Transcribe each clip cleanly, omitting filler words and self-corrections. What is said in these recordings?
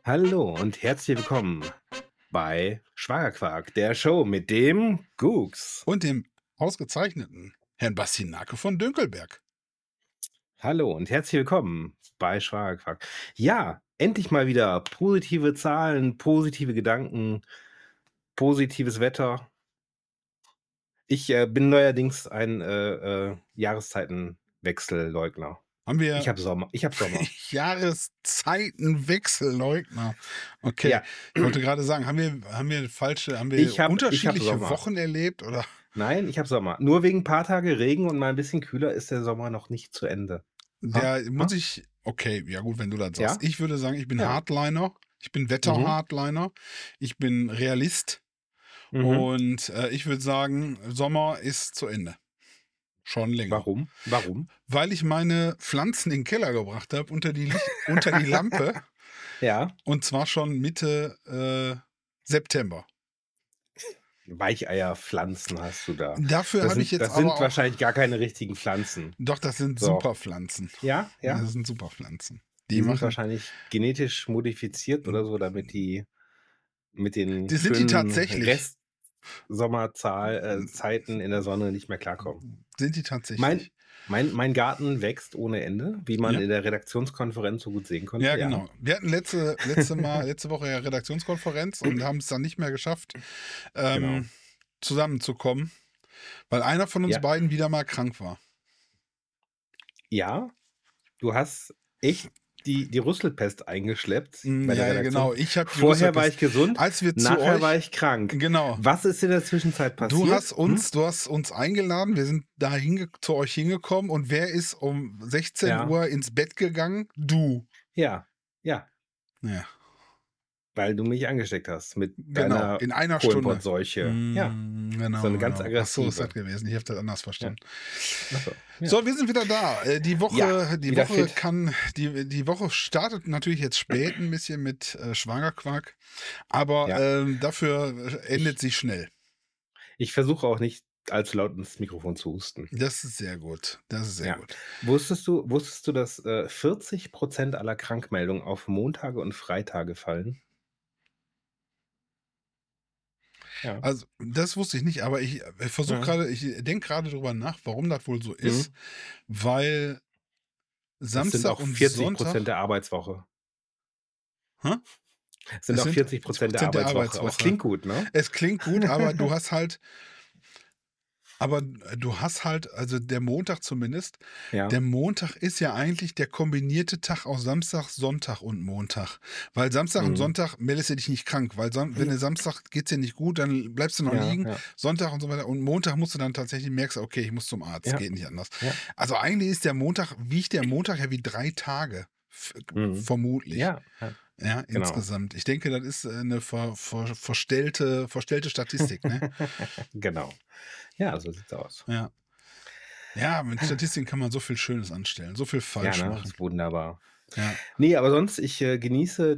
Hallo und herzlich willkommen bei Schwagerquark, der Show mit dem Gux. Und dem ausgezeichneten Herrn Bastinake von Dünkelberg. Hallo und herzlich willkommen bei Schwagerquark. Ja, endlich mal wieder positive Zahlen, positive Gedanken, positives Wetter. Ich bin neuerdings ein Jahreszeitenwechselleugner. Haben Ich wir habe Sommer. Ich habe Sommer. Jahreszeitenwechselleugner. Okay, Ja, ich wollte gerade sagen, haben wir ich hab unterschiedliche Sommer. Wochen erlebt oder? Nein, ich habe Sommer. Nur wegen ein paar Tage Regen und mal ein bisschen kühler ist der Sommer noch nicht zu Ende. Ha? Ha? Okay, ja gut, wenn du das sagst. Ja? Ich würde sagen, ich bin Ja. Hardliner, ich bin Mhm. Wetterhardliner, ich bin Realist Mhm. und ich würde sagen, Sommer ist zu Ende. Schon länger. Warum? Warum? Weil ich meine Pflanzen in den Keller gebracht habe, unter die Lampe. Ja, Und zwar schon Mitte September. Weicheierpflanzen hast du da. Dafür Das habe ich sind jetzt das aber sind auch wahrscheinlich gar keine richtigen Pflanzen. doch, das sind So. super Pflanzen. Ja, ja? Das sind super Pflanzen. Die Die sind machen wahrscheinlich genetisch modifiziert oder so, damit die mit den die sind die schönen tatsächlich. Zeiten in der Sonne nicht mehr klarkommen. Sind die Mein tatsächlich. mein Garten wächst ohne Ende, wie man Ja. in der Redaktionskonferenz so gut sehen konnte, Ja, ja. genau. Wir hatten letzte Woche ja Redaktionskonferenz und haben es dann nicht mehr geschafft, Genau. zusammenzukommen, weil einer von uns Ja. beiden wieder mal krank war. Ja, du hast echt die Rüsselpest eingeschleppt bei der Ja, genau. Redaktion. Ich habe die Vorher war Rüsselpest. ich gesund, Als wir zu nachher war euch ich krank. Genau. Was ist in der Zwischenzeit Du hast passiert? du hast uns eingeladen, wir sind zu euch hingekommen und wer ist um 16 Ja, Uhr ins Bett gegangen? Du. ja, ja, Ja, weil du mich angesteckt hast mit genau, deiner in einer Stunde. Kohlenpottseuche. Ja, so eine ganz Genau. Ach so, ist das aggressive. gewesen. Ich habe das anders Ja, verstanden. ach so, ja. So, wir sind wieder da. Ja, wieder fit. Die Woche startet natürlich jetzt spät ein bisschen mit Schwagerquark, aber Ja, dafür endet ich sie schnell. ich versuche auch nicht allzu laut ins Mikrofon zu husten. Das ist sehr gut. Das ist sehr Ja. gut. Wusstest du, dass 40% aller Krankmeldungen auf Montage und Freitage fallen? Ja. Also, das wusste ich nicht, aber Mhm. ich denke gerade drüber nach, warum das wohl so ist, Mhm. weil Es sind Samstag auch und 40% Sonntag der Arbeitswoche. hä? Es sind Es auch sind 40% der 40% der Arbeitswoche. Aber es Arbeitswoche. klingt gut, ne? Es klingt gut, aber du hast halt, also der Montag zumindest, Ja. der Montag ist ja eigentlich der kombinierte Tag aus Samstag, Sonntag und Montag. Weil Samstag und Mhm. Sonntag meldest du dich nicht krank, weil wenn du Samstag geht's dir nicht gut, dann bleibst du noch Ja, liegen, ja, Sonntag und so weiter. Und Montag musst du dann tatsächlich merkst, okay, ich muss zum Arzt, ja, geht nicht anders. ja. Also eigentlich wiegt der Montag ja wie 3 Tage, Mhm. vermutlich. Ja, ja, Ja, genau. insgesamt. Ich denke, das ist eine verstellte Statistik, ne? Genau. Ja, so sieht's aus. Ja. Ja, mit Statistiken kann man so viel Schönes anstellen, so viel Ja, falsch ne? machen. Ist wunderbar. Ja. Ne, aber sonst, ich genieße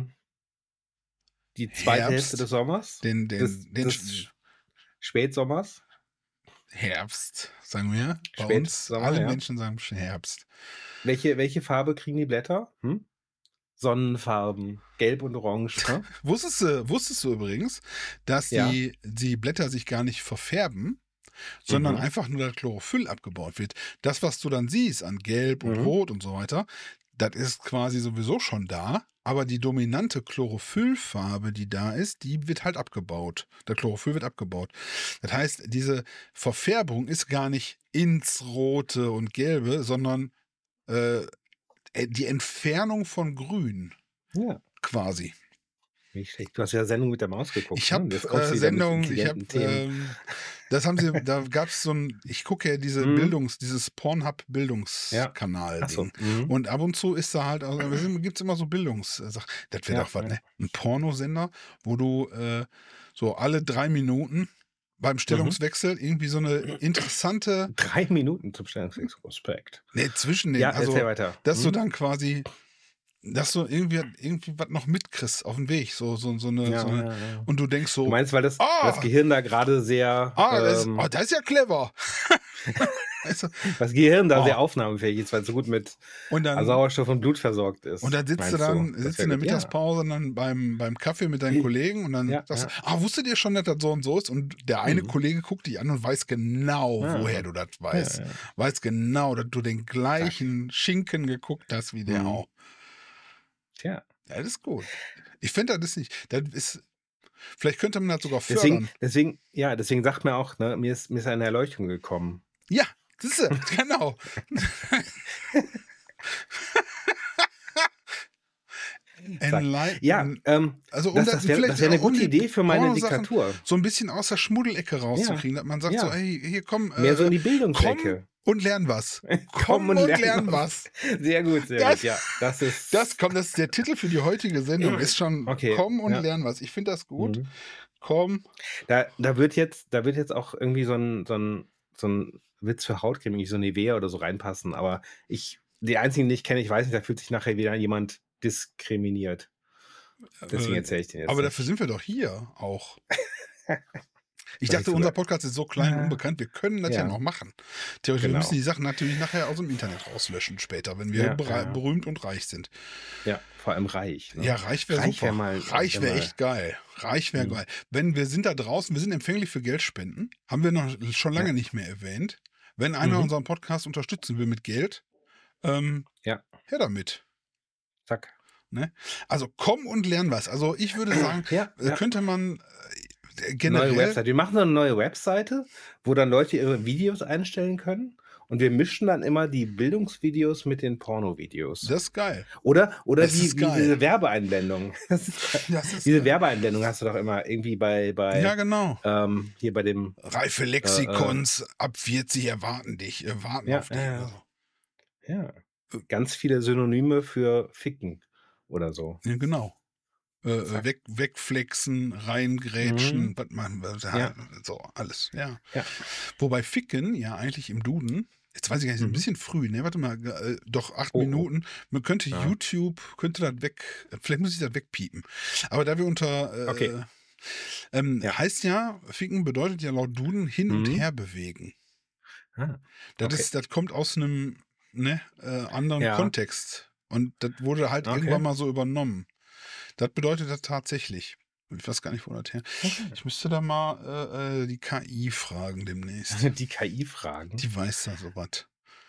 die zweite Hälfte des Herbst, Sommers, den des den den des Sch Spätsommers. Herbst, sagen wir. Bei uns, Spätsommer, alle ja. Menschen sagen Herbst. Welche Farbe kriegen die Blätter? Hm? Sonnenfarben, gelb und orange, hä? Wusstest du übrigens, dass Ja. die Blätter sich gar nicht verfärben, sondern Mhm. einfach nur das Chlorophyll abgebaut wird? Das, was du dann siehst an Gelb und Mhm. Rot und so weiter, das ist quasi sowieso schon da, aber die dominante Chlorophyllfarbe, die da ist, die wird halt abgebaut. Der Chlorophyll wird abgebaut. Das heißt, diese Verfärbung ist gar nicht ins Rote und Gelbe, sondern äh, die Entfernung von Grün Ja, quasi. nicht schlecht. Du hast ja Sendung mit der Maus geguckt, Ich ne? habe Und jetzt kommst du wieder mit Ich habe intelligenten Themen. da gab es ich gucke ja Mhm. dieses Ja. Ach so. Pornhub-Bildungskanal-Ding. Mhm. Und ab und zu ist da halt, also gibt es immer so Bildungssachen. Das wäre Ja, doch was, ja. ne? Ein Pornosender, wo du so alle 3 Minuten beim Mhm. Stellungswechsel irgendwie so eine interessante, 3 Minuten zum Stellungswechsel. Respekt. ne, zwischen Ja, den, erzähl also, weiter. dass du Mhm. dann quasi dass du irgendwie was noch mitkriegst auf dem Weg, so Ja, 'ne ja, ja. und du denkst Du so: meinst, weil das „Ah, Gehirn da gerade sehr, das ist ja clever.“ Weißt du? Das Gehirn da sehr Oh. aufnahmefähig ist, weil es so gut mit Und dann, Sauerstoff und Blut versorgt ist. und dann sitzt du Meinst du? dann, Das sitzt wäre in der gut. Ja. Mittagspause dann beim Kaffee mit deinen Kollegen und dann Ja, sagst du, ja. wusstet ihr schon, dass das so und so ist? Und der eine Mhm. Kollege guckt dich an und weiß genau, Ah. woher du das Ja, weißt. ja. Weiß genau, dass du den gleichen Schinken geguckt hast wie der Mhm. auch. Tja. Ja, das ist gut. Ich finde, das ist nicht, das ist, vielleicht könnte man das sogar Deswegen fördern. deswegen sagt mir auch, ne, mir ist eine Erleuchtung gekommen. Ja, siehste, genau. Zack. Ja, Also um das vielleicht wäre 'ne auch gute die Idee für meine Pornosachen Diktatur. so ein bisschen aus der Schmuddelecke Ja, rauszukriegen, dass man sagt so: ja. „Ey, hier komm, Mehr so in die komm Bildungsecke. und lern was. Komm Komm und und lern lern was. was." Sehr gut, Das ja. Das ist das ist der Titel für die heutige Sendung, ist schon okay, „Komm und ja. lern was." Ich finde das gut. Mhm. Komm. Da wird jetzt auch irgendwie so 'n Witz für Hautcreme, irgendwie so Nivea oder so reinpassen, aber die einzigen, die ich kenne, ich weiß nicht, da fühlt sich nachher wieder jemand diskriminiert. Deswegen erzähle ich den jetzt Aber dafür nicht. sind wir doch hier auch. Ich Sag ich dachte, unser sogar. Podcast ist so klein und Ah, unbekannt, wir können das ja noch ja, machen. Theoretisch, wir müssen genau. die Sachen natürlich nachher aus dem Internet rauslöschen später, wenn wir Ja, ja, berühmt und reich sind. ja, vor allem reich, Ja, ne? reich wäre Reich wäre super. mal Reich wäre echt geil. Reich wäre mhm, geil. Wenn wir sind da draußen, wir sind empfänglich für Geldspenden. Haben wir noch schon ja, lange nicht mehr erwähnt. Wenn einer mhm, unseren Podcast unterstützen will mit Geld, ähm, ja, her damit. zack. Ne? Also komm und lern was. Also ich würde sagen, Ja, ja. könnte man Neue generell, Website. Wir machen so 'ne neue Webseite, wo dann Leute ihre Videos einstellen können und wir mischen dann immer die Bildungsvideos mit den Pornovideos. das ist geil. Oder Das wie ist geil. diese Werbeeinblendung. Das ist geil. Das ist Diese geil. Werbeeinblendung hast du doch immer irgendwie Ja, genau. hier bei dem, Reife äh Lexikons ab 40 warten ja, auf ja, dich oder ja, so. ja. Ganz viele Synonyme für ficken oder so. Ja, genau. Zack. Wegflexen, reingrätschen, Mhm. was man, Ja, so, alles, ja. ja. Wobei Ficken ja eigentlich im Duden, jetzt weiß ich gar nicht, ist ein Mhm. bisschen früh, ne? Warte mal, doch 8 Oh, oh. Minuten. Man könnte Ja. YouTube, könnte das vielleicht muss ich das wegpiepen. Aber da wir Okay. Ja. heißt ja, Ficken bedeutet ja laut Duden hin und Mhm. her bewegen. Ah, okay. Das kommt aus einem, ne, anderen Ja, Kontext. Und das wurde halt irgendwann okay. mal so übernommen. Das bedeutet das tatsächlich. Ich weiß gar nicht, wo das her. Okay. Ich müsste da mal die KI fragen demnächst. Die KI-Fragen. Die weiß da so was.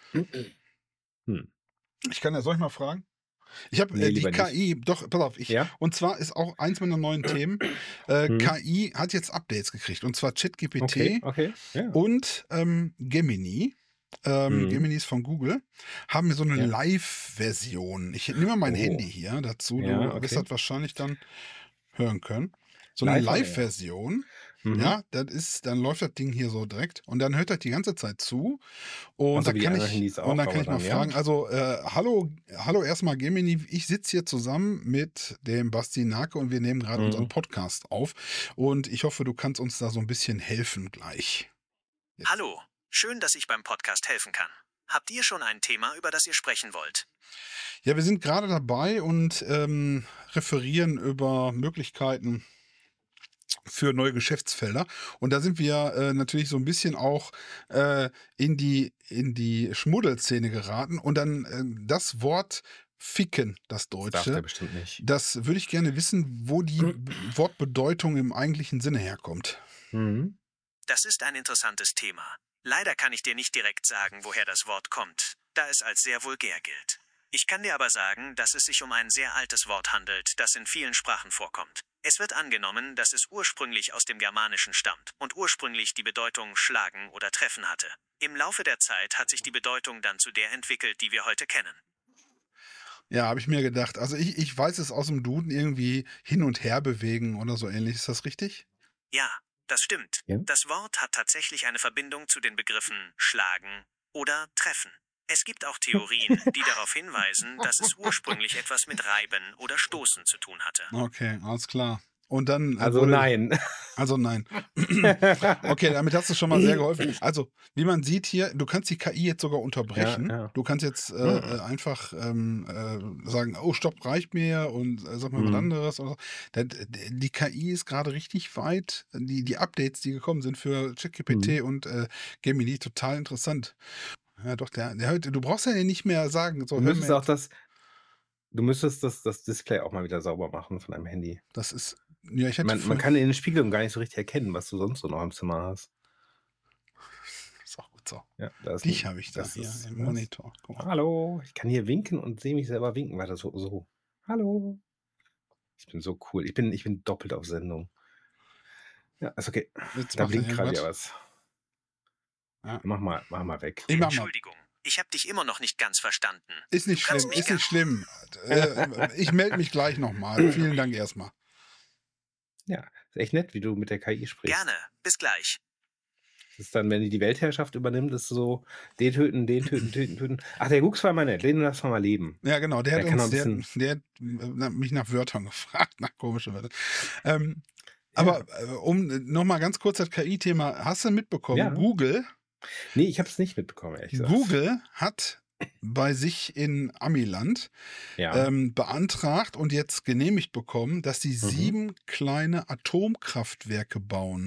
Hm. Soll ich mal fragen? Ich habe Ne, die lieber nicht. KI, doch, pass auf, Ja? und zwar ist auch eins meiner neuen Themen, Mhm. KI hat jetzt Updates gekriegt, und zwar Okay, ChatGPT okay, ja. und Gemini. Mhm. Gemini ist von Google, haben mir so eine Ja. Live-Version. Ich nehme mal mein Handy Oh. hier dazu, Ja, du wirst das okay. wahrscheinlich dann hören können. So eine Live on Air. Live-Version, Mhm. ja, dann läuft das Ding hier so direkt und dann hört das die ganze Zeit zu und Ach da so, wie die kann anderen ich Handys auch, aber mal dann ja? fragen, also, hallo erstmal Gemini, ich sitze hier zusammen mit dem Basti Nake und wir nehmen gerade unseren Mhm. Podcast auf und ich hoffe, du kannst uns da so ein bisschen helfen gleich. Jetzt. Hallo, schön, dass ich beim Podcast helfen kann. Habt ihr schon ein Thema, über das ihr sprechen wollt? Ja, wir sind gerade dabei und referieren über Möglichkeiten für neue Geschäftsfelder. Und da sind wir natürlich so ein bisschen auch in die Schmuddelszene geraten. Und dann das Wort Ficken, das Das darf der Deutsche, bestimmt nicht. das würde ich gerne wissen, wo die Wortbedeutung im eigentlichen Sinne herkommt. Mhm. Das ist ein interessantes Thema. Leider kann ich dir nicht direkt sagen, woher das Wort kommt, da es als sehr vulgär gilt. Ich kann dir aber sagen, dass es sich um ein sehr altes Wort handelt, das in vielen Sprachen vorkommt. Es wird angenommen, dass es ursprünglich aus dem Germanischen stammt und ursprünglich die Bedeutung schlagen oder treffen hatte. Im Laufe der Zeit hat sich die Bedeutung dann zu der entwickelt, die wir heute kennen. Ja, habe ich mir gedacht. Also ich weiß es aus dem Duden irgendwie hin und her bewegen oder so ähnlich. Ist das richtig? Ja, das stimmt. Ja. Das Wort hat tatsächlich eine Verbindung zu den Begriffen schlagen oder treffen. Es gibt auch Theorien, die darauf hinweisen, dass es ursprünglich etwas mit reiben oder stoßen zu tun hatte. Okay, alles klar. Und dann Also nein. Also nein. Okay, damit hast du schon mal sehr geholfen. Also, wie man sieht hier, du kannst die KI jetzt sogar unterbrechen. Ja. Du kannst jetzt einfach sagen, oh, stopp, reicht mir und sag mal was Mhm. anderes. Oder so. Die KI ist gerade richtig weit. Die Updates, die gekommen sind für ChatGPT und Gemini, total interessant. Ja, doch, du brauchst ja nicht mehr sagen, so Du hör mir müsstest auch jetzt. das Display auch mal wieder sauber machen von deinem Handy. Das ist, ja, ich hatte Man kann in den Spiegelungen gar nicht so richtig erkennen, was du sonst so noch im Zimmer hast. ist auch gut so. Ja, da ist Dich habe ich da das hier ist im was? Monitor. Guck mal. Hallo, ich kann hier winken und sehe mich selber winken, weil das so. Hallo. Ich bin so cool. Ich bin doppelt auf Sendung. Ja, ist okay. Jetzt Da macht er blinkt gerade ja irgendwas. was. Ja. Mach mal weg. Ich mach mal. Entschuldigung, ich habe dich immer noch nicht ganz verstanden. Ist nicht Du kannst schlimm, mich ist nicht schlimm. Ich melde mich gleich nochmal. Vielen Dank erstmal. Ja, ist echt nett, wie du mit der KI sprichst. Gerne, bis gleich. Das ist dann, wenn die Weltherrschaft übernimmt, ist so, den töten. Ach, der Gux war mal nett, den lassen wir mal leben. Ja, genau, der kann noch hat ein bisschen. mich nach Wörtern gefragt, nach komischen Wörtern. Aber um nochmal ganz kurz das KI-Thema, hast du mitbekommen, Ja. Google Nee, ich habe es nicht mitbekommen, ehrlich gesagt. Google hat bei sich in Amiland Ja. beantragt und jetzt genehmigt bekommen, dass die 7 kleine Atomkraftwerke bauen.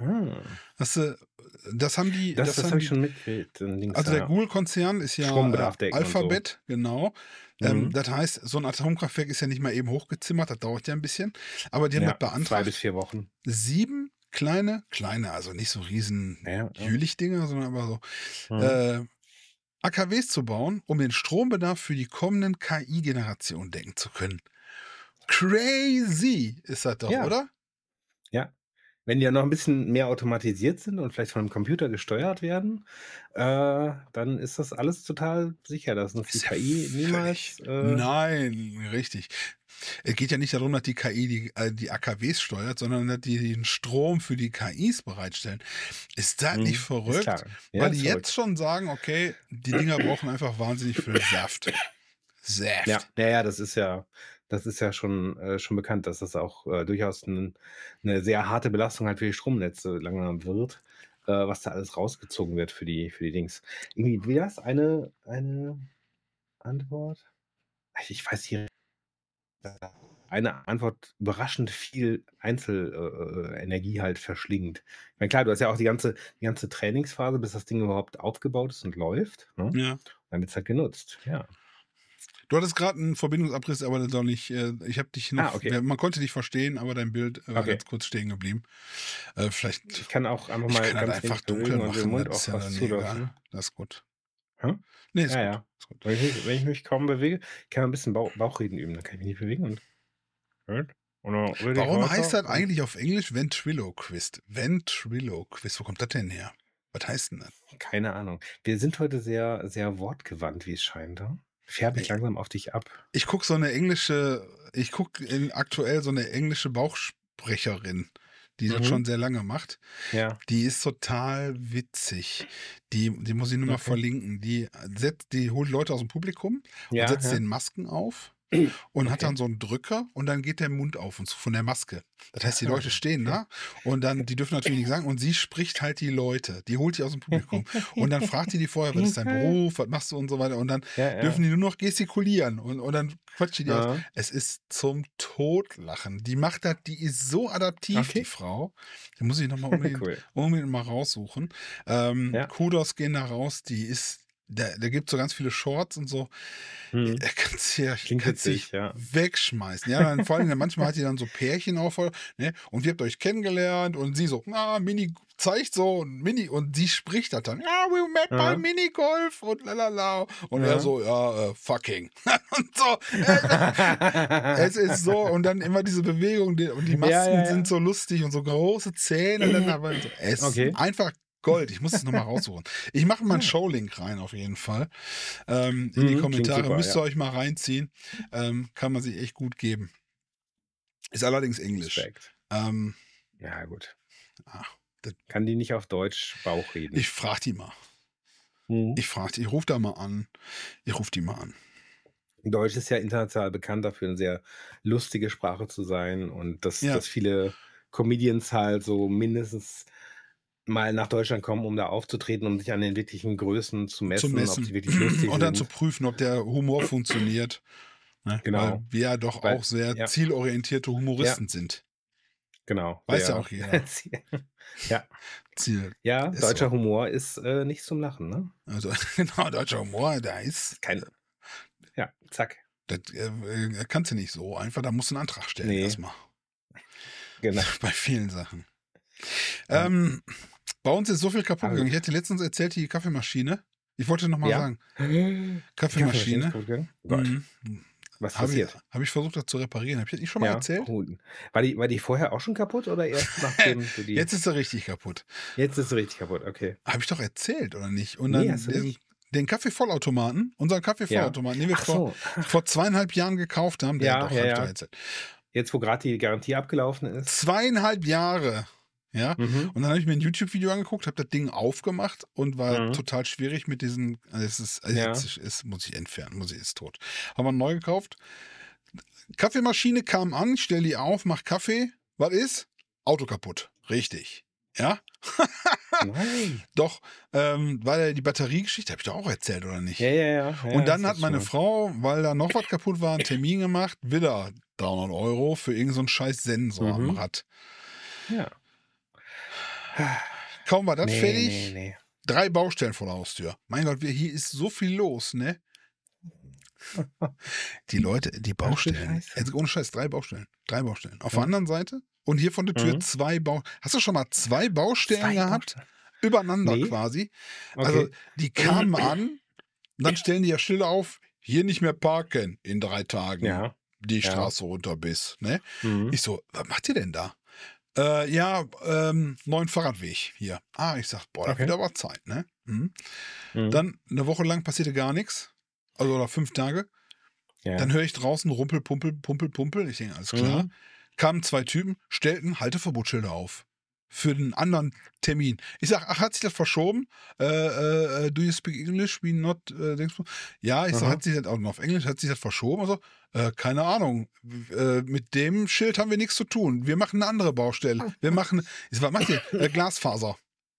Das haben die. Das habe ich schon mitgekriegt. Also der Google-Konzern ist ja Strombedarf decken und so. Alphabet, genau. Das heißt, so ein Atomkraftwerk ist ja nicht mal eben hochgezimmert, das dauert ja ein bisschen. Aber die haben das beantragt. 2 bis 4 Wochen. 7 kleine, also nicht so riesen Jülich-Dinger, sondern aber so AKWs zu bauen, um den Strombedarf für die kommenden KI-Generationen decken zu können. Crazy ist das doch, oder? Ja. Wenn die ja noch ein bisschen mehr automatisiert sind und vielleicht von einem Computer gesteuert werden, dann ist das alles total sicher, dass uns die KI niemals. Nein, richtig. Es geht ja nicht darum, dass die KI die AKWs steuert, sondern dass die den Strom für die KIs bereitstellen. Ist das nicht verrückt? Ist klar. Ja, Weil die ist jetzt verrückt. schon sagen, okay, die Dinger brauchen einfach wahnsinnig viel Saft. Ja, das ist ja schon bekannt, dass das auch durchaus eine sehr harte Belastung halt für die Stromnetze langsam wird, was da alles rausgezogen wird für die Dings. Irgendwie, wie das? Eine Antwort? Ich weiß nicht. Eine Antwort überraschend viel Einzelenergie halt verschlingt. Ich meine, klar, du hast ja auch die ganze Trainingsphase, bis das Ding überhaupt aufgebaut ist und läuft. Ne? Ja. Dann wird es halt genutzt. Ja. Du hattest gerade einen Verbindungsabriss, aber das soll nicht. Ich habe dich noch. Okay. Man konnte dich verstehen, aber dein Bild war ganz kurz stehen geblieben. Vielleicht. Ich kann auch einfach mal ganz einfach dunkel machen und den Mund das ist auch ja was dann zulassen. egal. Das ist gut. Hä? Nee, ist gut. Ja. Ist gut. Wenn ich mich kaum bewege, kann man ein bisschen Bauchreden üben. Dann kann ich mich nicht bewegen und. Warum heißt das eigentlich auf Englisch Ventriloquist? Ventriloquist, wo kommt das denn her? Was heißt denn das? Keine Ahnung. Wir sind heute sehr, sehr wortgewandt, wie es scheint. Färbe ich langsam auf dich ab. Ich gucke aktuell so eine englische Bauchsprecherin, die das schon sehr lange macht. Ja. Die ist total witzig. Die muss ich nur mal verlinken. Die holt Leute aus dem Publikum und setzt den Masken auf. Und hat dann so einen Drücker und dann geht der Mund auf und zu von der Maske. Das heißt, die Leute stehen da und dann, die dürfen natürlich nicht sagen und sie spricht halt die Leute. Die holt die aus dem Publikum. Und dann fragt die vorher, was ist dein Beruf, was machst du und so weiter. Und dann dürfen die nur noch gestikulieren und dann quatscht die aus. Es ist zum Totlachen. Die macht das, die ist so adaptiv, die Frau. Die muss ich nochmal unbedingt mal raussuchen. Kudos gehen da raus, die ist. Da gibt es so ganz viele Shorts und so. Da kannst du dich wegschmeißen. Ja, dann, vor allem manchmal hat die dann so Pärchen auf, ne? Und ihr habt euch kennengelernt und sie so, Mini zeigt so und Mini und sie spricht das dann, we met bei Minigolf und lalala. Und er so, fucking. Und so. Es ist so, und dann immer diese Bewegung und die Masken sind so lustig und so große Zähne. Und dann so. Es ist einfach Gold, ich muss es nochmal raussuchen. Ich mache mal einen Showlink rein, auf jeden Fall. In die Kommentare super, müsst ihr euch mal reinziehen. Kann man sich echt gut geben. Ist allerdings Englisch. Ja, gut. Kann die nicht auf Deutsch Bauch reden? Ich frage die mal. Ich rufe da mal an. Ich rufe die mal an. Deutsch ist ja international bekannt dafür, 'ne sehr lustige Sprache zu sein und dass Ja, viele Comedians halt so mindestens mal nach Deutschland kommen, um da aufzutreten, um sich an den wirklichen Größen zu zu messen, ob sie messen wirklich lustig und dann zu sind. prüfen, ob der Humor funktioniert, ne? Weil Genau, wir ja doch weil auch sehr ja, zielorientierte ja, Humoristen sind. genau, Weiß ja sehr auch jeder. ja, Ziel ja, ist so. deutscher Humor ist, nicht zum Lachen, ne? Also, genau, deutscher Humor, da Ist kein ja, zack. das, kannst du nicht so einfach, da musst du 'n Antrag stellen Ne, erstmal. genau, Bei vielen Sachen. ja. Ähm, bei uns ist so viel kaputt Also gegangen. Ich hatte letztens erzählt, die Kaffeemaschine. Ich wollte noch mal ja? sagen, Die Kaffeemaschine ist Kaffeemaschine, kaputt gegangen? Oh Gott, mhm, was habe ich passiert? habe ich versucht, das zu reparieren. Habe ich das nicht schon mal Ja, erzählt? oh, war die vorher auch schon kaputt oder erst nachdem du die Jetzt ist er richtig kaputt. jetzt ist sie richtig kaputt, okay. Habe ich doch erzählt, oder nicht? Und Ne, dann hast du nicht? den Kaffeevollautomaten, unseren Ja. Kaffeevollautomaten, den wir Ach so. vor 2,5 Jahren gekauft haben, der Ja, doch, ja, habe ich doch ja. erzählt. Jetzt, wo grad die Garantie abgelaufen ist. 2,5 Jahre, ja? Mhm, Und dann habe ich mir 'n YouTube-Video angeguckt, habe das Ding aufgemacht und war mhm, total schwierig mit diesen es ist ja, muss ich entfernen, ist tot. Haben wir neu gekauft. Kaffeemaschine kam an, ich stelle die auf, mache Kaffee. Was ist? Auto kaputt. Richtig. Ja? nein. Doch, weil die Batteriegeschichte habe ich doch auch erzählt, oder nicht? Ja, ja, ja, ja, Und ja, dann das hat ist schon meine mal Frau, weil da noch was kaputt war, 'n Termin gemacht, wieder 300 € für irgend so 'n scheiß Sensor am mhm, Rad. ja. Kaum war das Ne, ne, fertig, ne. 3 Baustellen vor der Haustür. Mein Gott, hier ist so viel los, ne? Die Leute, die Ach du Baustellen, Scheiße. jetzt ohne Scheiß, 3 Baustellen. 3 Baustellen. Auf der Ja, anderen Seite und hier von der Tür mhm. 2 Bau hast du schon mal 2 Baustellen 2 gehabt? Baustellen. Übereinander Ne, quasi. Also, okay. die kamen an, dann stellen die ja Schilder auf: „Hier nicht mehr parken in 3 Tagen, Ja, die ja, Straße runter bis“, ne? mhm, Ich so: „Was macht ihr denn da?“ „Ja, neuen Fahrradweg hier.“ Ah, ich sag: „Boah, das wird okay. aber Zeit, ne?“ Mhm. Mhm, Dann 'ne Woche lang passierte gar nix, also oder 5 Tage. Dann ja, höre ich draußen Rumpel, Pumpel, Pumpel, Pumpel. Ich denke: „Alles klar.“ mhm. Kamen 2 Typen, stellten Halteverbotsschilder auf für 'n anderen Termin. Ich sage: „Ach, hat sich das verschoben? Do you speak English? We not, Dingsbums?“ Ja, ich sage: Aha. „Hat sich das auch noch auf Englisch, hat sich das verschoben?“ Also: keine Ahnung. Mit dem Schild haben wir nix zu tun. Wir machen 'ne andere Baustelle. Wir machen“ ich sage: „Was macht ihr?“ Glasfaser.“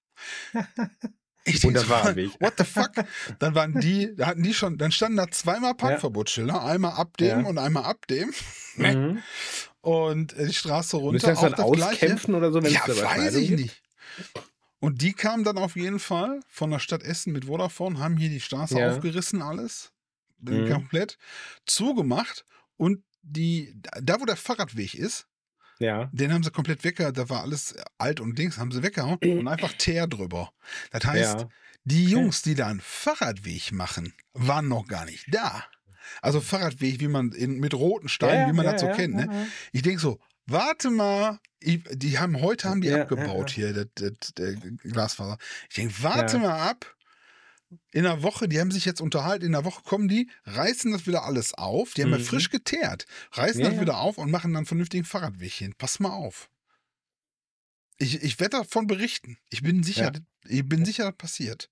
Ich Und denke das so: Fahrradweg. „What the fuck?“ Da hatten die schon dann standen da zweimal Ja, Parkverbotsschilder, einmal ab dem ja, und einmal ab dem, ne? mhm. Und, die Straße Müsst ihr runter, das auch dann das Gleiche. auskämpfen oder so, Ja, wenn's da weiß Überschneidungen ich gibt? nicht. Und die kamen dann auf jeden Fall von der Stadt Essen mit Vodafone, haben hier die Straße Ja, aufgerissen alles, mhm, komplett zugemacht und da, wo der Fahrradweg ist, ja, den haben sie komplett da war alles alt und Dings, haben sie weggehauen und einfach Teer drüber. Das heißt, ja, die okay. Jungs, die da 'n Fahrradweg machen, waren noch gar nicht da. Also Fahrradweg, wie man mit roten Ja, Steinen, wie ja, man ja, das so ja, kennt, ja, ne? ja. Ich denke so: „Warte mal, heute haben die Ja, ja, abgebaut ja. hier, das Glasfaser.“ Ich denke: „Warte Ja, mal ab, in 'ner Woche“, die haben sich jetzt unterhalten, in 'ner Woche kommen die, reißen das wieder alles auf. Die haben ja mhm. frisch geteert, reißen Ja, das ja, wieder auf und machen dann 'n vernünftigen Fahrradweg hin. Pass mal auf. Ich werde davon berichten. ja. Ich bin sicher, das passiert.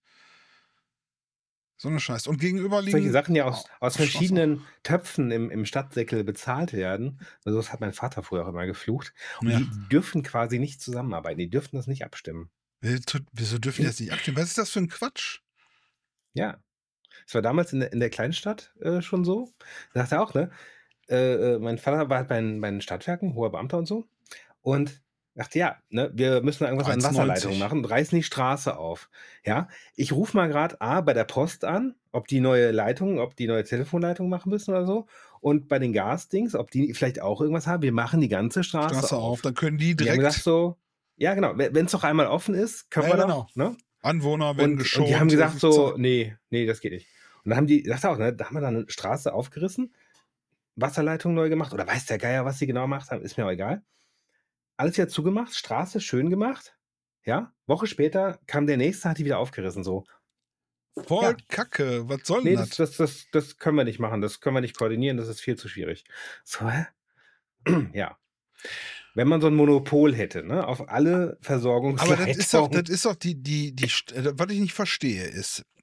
So 'ne Scheiße. Und gegenüber Solche liegen Sachen ja au aus Straße auch. verschiedenen Töpfen im Stadtsäckel bezahlt werden. Also, das hat mein Vater früher auch immer geflucht. Und Ja. die dürfen quasi nicht zusammenarbeiten. Die dürfen das nicht abstimmen. Wieso dürfen die das nicht abstimmen? Was ist das für 'n Quatsch? Ja. Das war damals in der Kleinstadt, schon so. Da sagt er auch, ne, mein Vater war halt bei den Stadtwerken, hoher Beamter und so. Und dachte: „Ja, ne, wir müssen irgendwas an Wasserleitungen 1,90. machen und reißen die Straße auf.“ Ja, ich rufe mal grad bei der Post an, ob die neue Telefonleitung machen müssen oder so und bei den Gasdings, ob die vielleicht auch irgendwas haben. Wir machen die ganze Straße Straße auf, auf. dann können die Und die haben gesagt direkt so: „Ja, genau, wenn's doch einmal offen ist, können ja wir doch“, genau. ne? Anwohner werden Und die haben geschont, gesagt zack. so: „Ne, ne, das geht nicht.“ Und dann haben die sagt er auch, ne, da haben wir dann 'ne Straße aufgerissen, Wasserleitung neu gemacht oder weiß der Geier, was sie genau gemacht haben, ist mir auch egal. Alles wieder zugemacht, Straße schön gemacht, ja? Woche später kam der Nächste, hat die wieder aufgerissen, so. Voll Ja, Kacke. Was soll 'n ne, das das? das das das können wir nicht machen, das können wir nicht koordinieren, das ist viel zu schwierig. So, hä? Ja. Wenn man so 'n Monopol hätte, ne, auf alle Aber das Versorgungsleitungen. ist doch was ich nicht verstehe, ist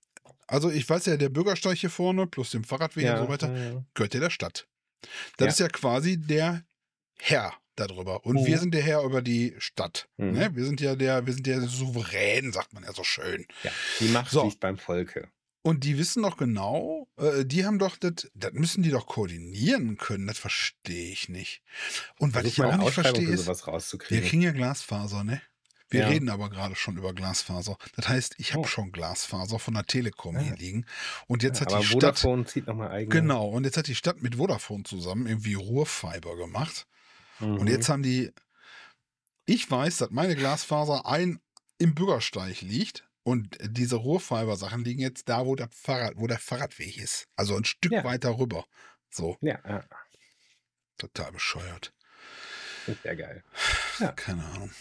Also ich weiß ja, der Bürgersteig hier vorne plus dem Fahrradweg und so Ja, weiter ja. gehört ja der Stadt. Das ist Ja. ja quasi der Herr darüber. Und wir Mhm. sind der Herr über die Stadt. Mhm. Ne? Wir sind ja souverän, sagt man ja so schön. Ja, die Macht So. liegt beim Volke. Und die wissen doch genau, die haben doch das müssen die doch koordinieren können. Das verstehe ich nicht. Und was Versuch ich mal auch eine nicht Ausschreibung verstehe für ist, sowas wir rauszukriegen. kriegen ja Glasfaser, ne? Wir Ja. reden aber gerade schon über Glasfaser. Das heißt, ich habe Oh. schon Glasfaser von der Telekom Ah. hier liegen. Und jetzt Ja, hat aber die Stadt, Vodafone zieht nochmal eigene. genau, und jetzt hat die Stadt mit Vodafone zusammen irgendwie Ruhrfiber gemacht. Und jetzt Mhm. haben die, ich weiß, dass meine Glasfaser im Bürgersteig liegt. Und diese Ruhrfiber-Sachen liegen jetzt da, wo der Fahrradweg ist. Also ein Stück Ja. weiter rüber. So, Ja, ja. total bescheuert. Sehr geil. Ja. Keine Ahnung.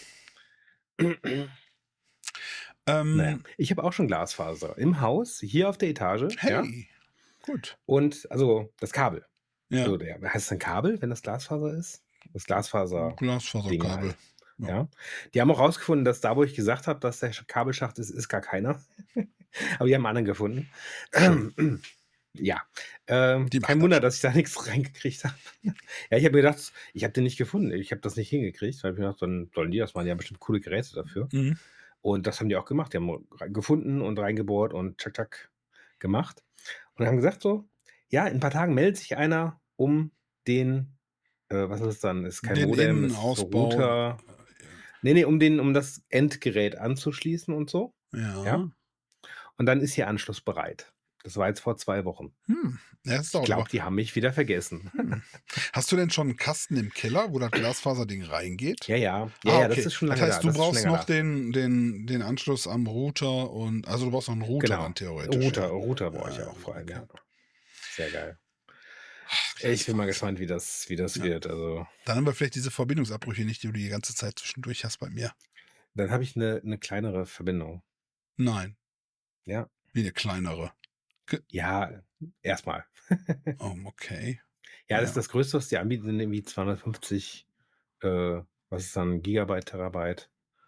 Naja, ich habe auch schon Glasfaser im Haus, hier auf der Etage. Ja. Hey, gut. Und also das Kabel. Ja, Also heißt es ein Kabel, wenn das Glasfaser ist? Das Glasfaser-Ding Glasfaserkabel. halt. Ja. Ja. Die haben auch rausgefunden, dass da, wo ich gesagt habe, dass der Kabelschacht ist gar keiner. Aber die haben einen anderen gefunden. Schön. Ja. Die Kein machen Wunder, das dass ich da nichts reingekriegt habe. Ja, ich habe mir gedacht, ich habe den nicht gefunden. Ich habe das nicht hingekriegt. Weil ich mir gedacht, dann sollen die das machen. Die haben bestimmt coole Geräte dafür. schon. Mhm. Und das haben die auch gemacht. Die haben gefunden und reingebohrt und tschak, tschak gemacht. Und haben gesagt so, ja, in ein paar Tagen meldet sich einer um den, was ist es dann? Ist kein Den Modem, ist so Innenausbau. Router. Nee, um das Endgerät anzuschließen und so. Ja. Ja. Und dann ist hier Anschluss bereit. Das war jetzt vor 2 Wochen. Ja, das Ich dauert glaube, aber. die haben mich wieder vergessen. Hast du denn schon einen Kasten im Keller, wo das Glasfaserding reingeht? Ja, Ah, das okay. ist schon Das lange heißt, da. du Das ist schon brauchst länger noch da. den Anschluss am Router und also du brauchst noch einen Router Genau. dann theoretisch. Router brauche ich Ja, auch vor allem, okay. ja. Sehr geil. Ach, Ich bin mal Glasfaser. gespannt, wie das Ja. wird. Also, Dann haben wir vielleicht diese Verbindungsabbrüche nicht, die du die ganze Zeit zwischendurch hast bei mir. dann habe ich eine kleinere Verbindung. Nein, Ja. wie eine kleinere. Ja, erstmal. Oh, okay. Ja, das Ja. ist das Größte, was die anbieten, sind irgendwie 250, was ist dann, Gigabyte, Terabyte,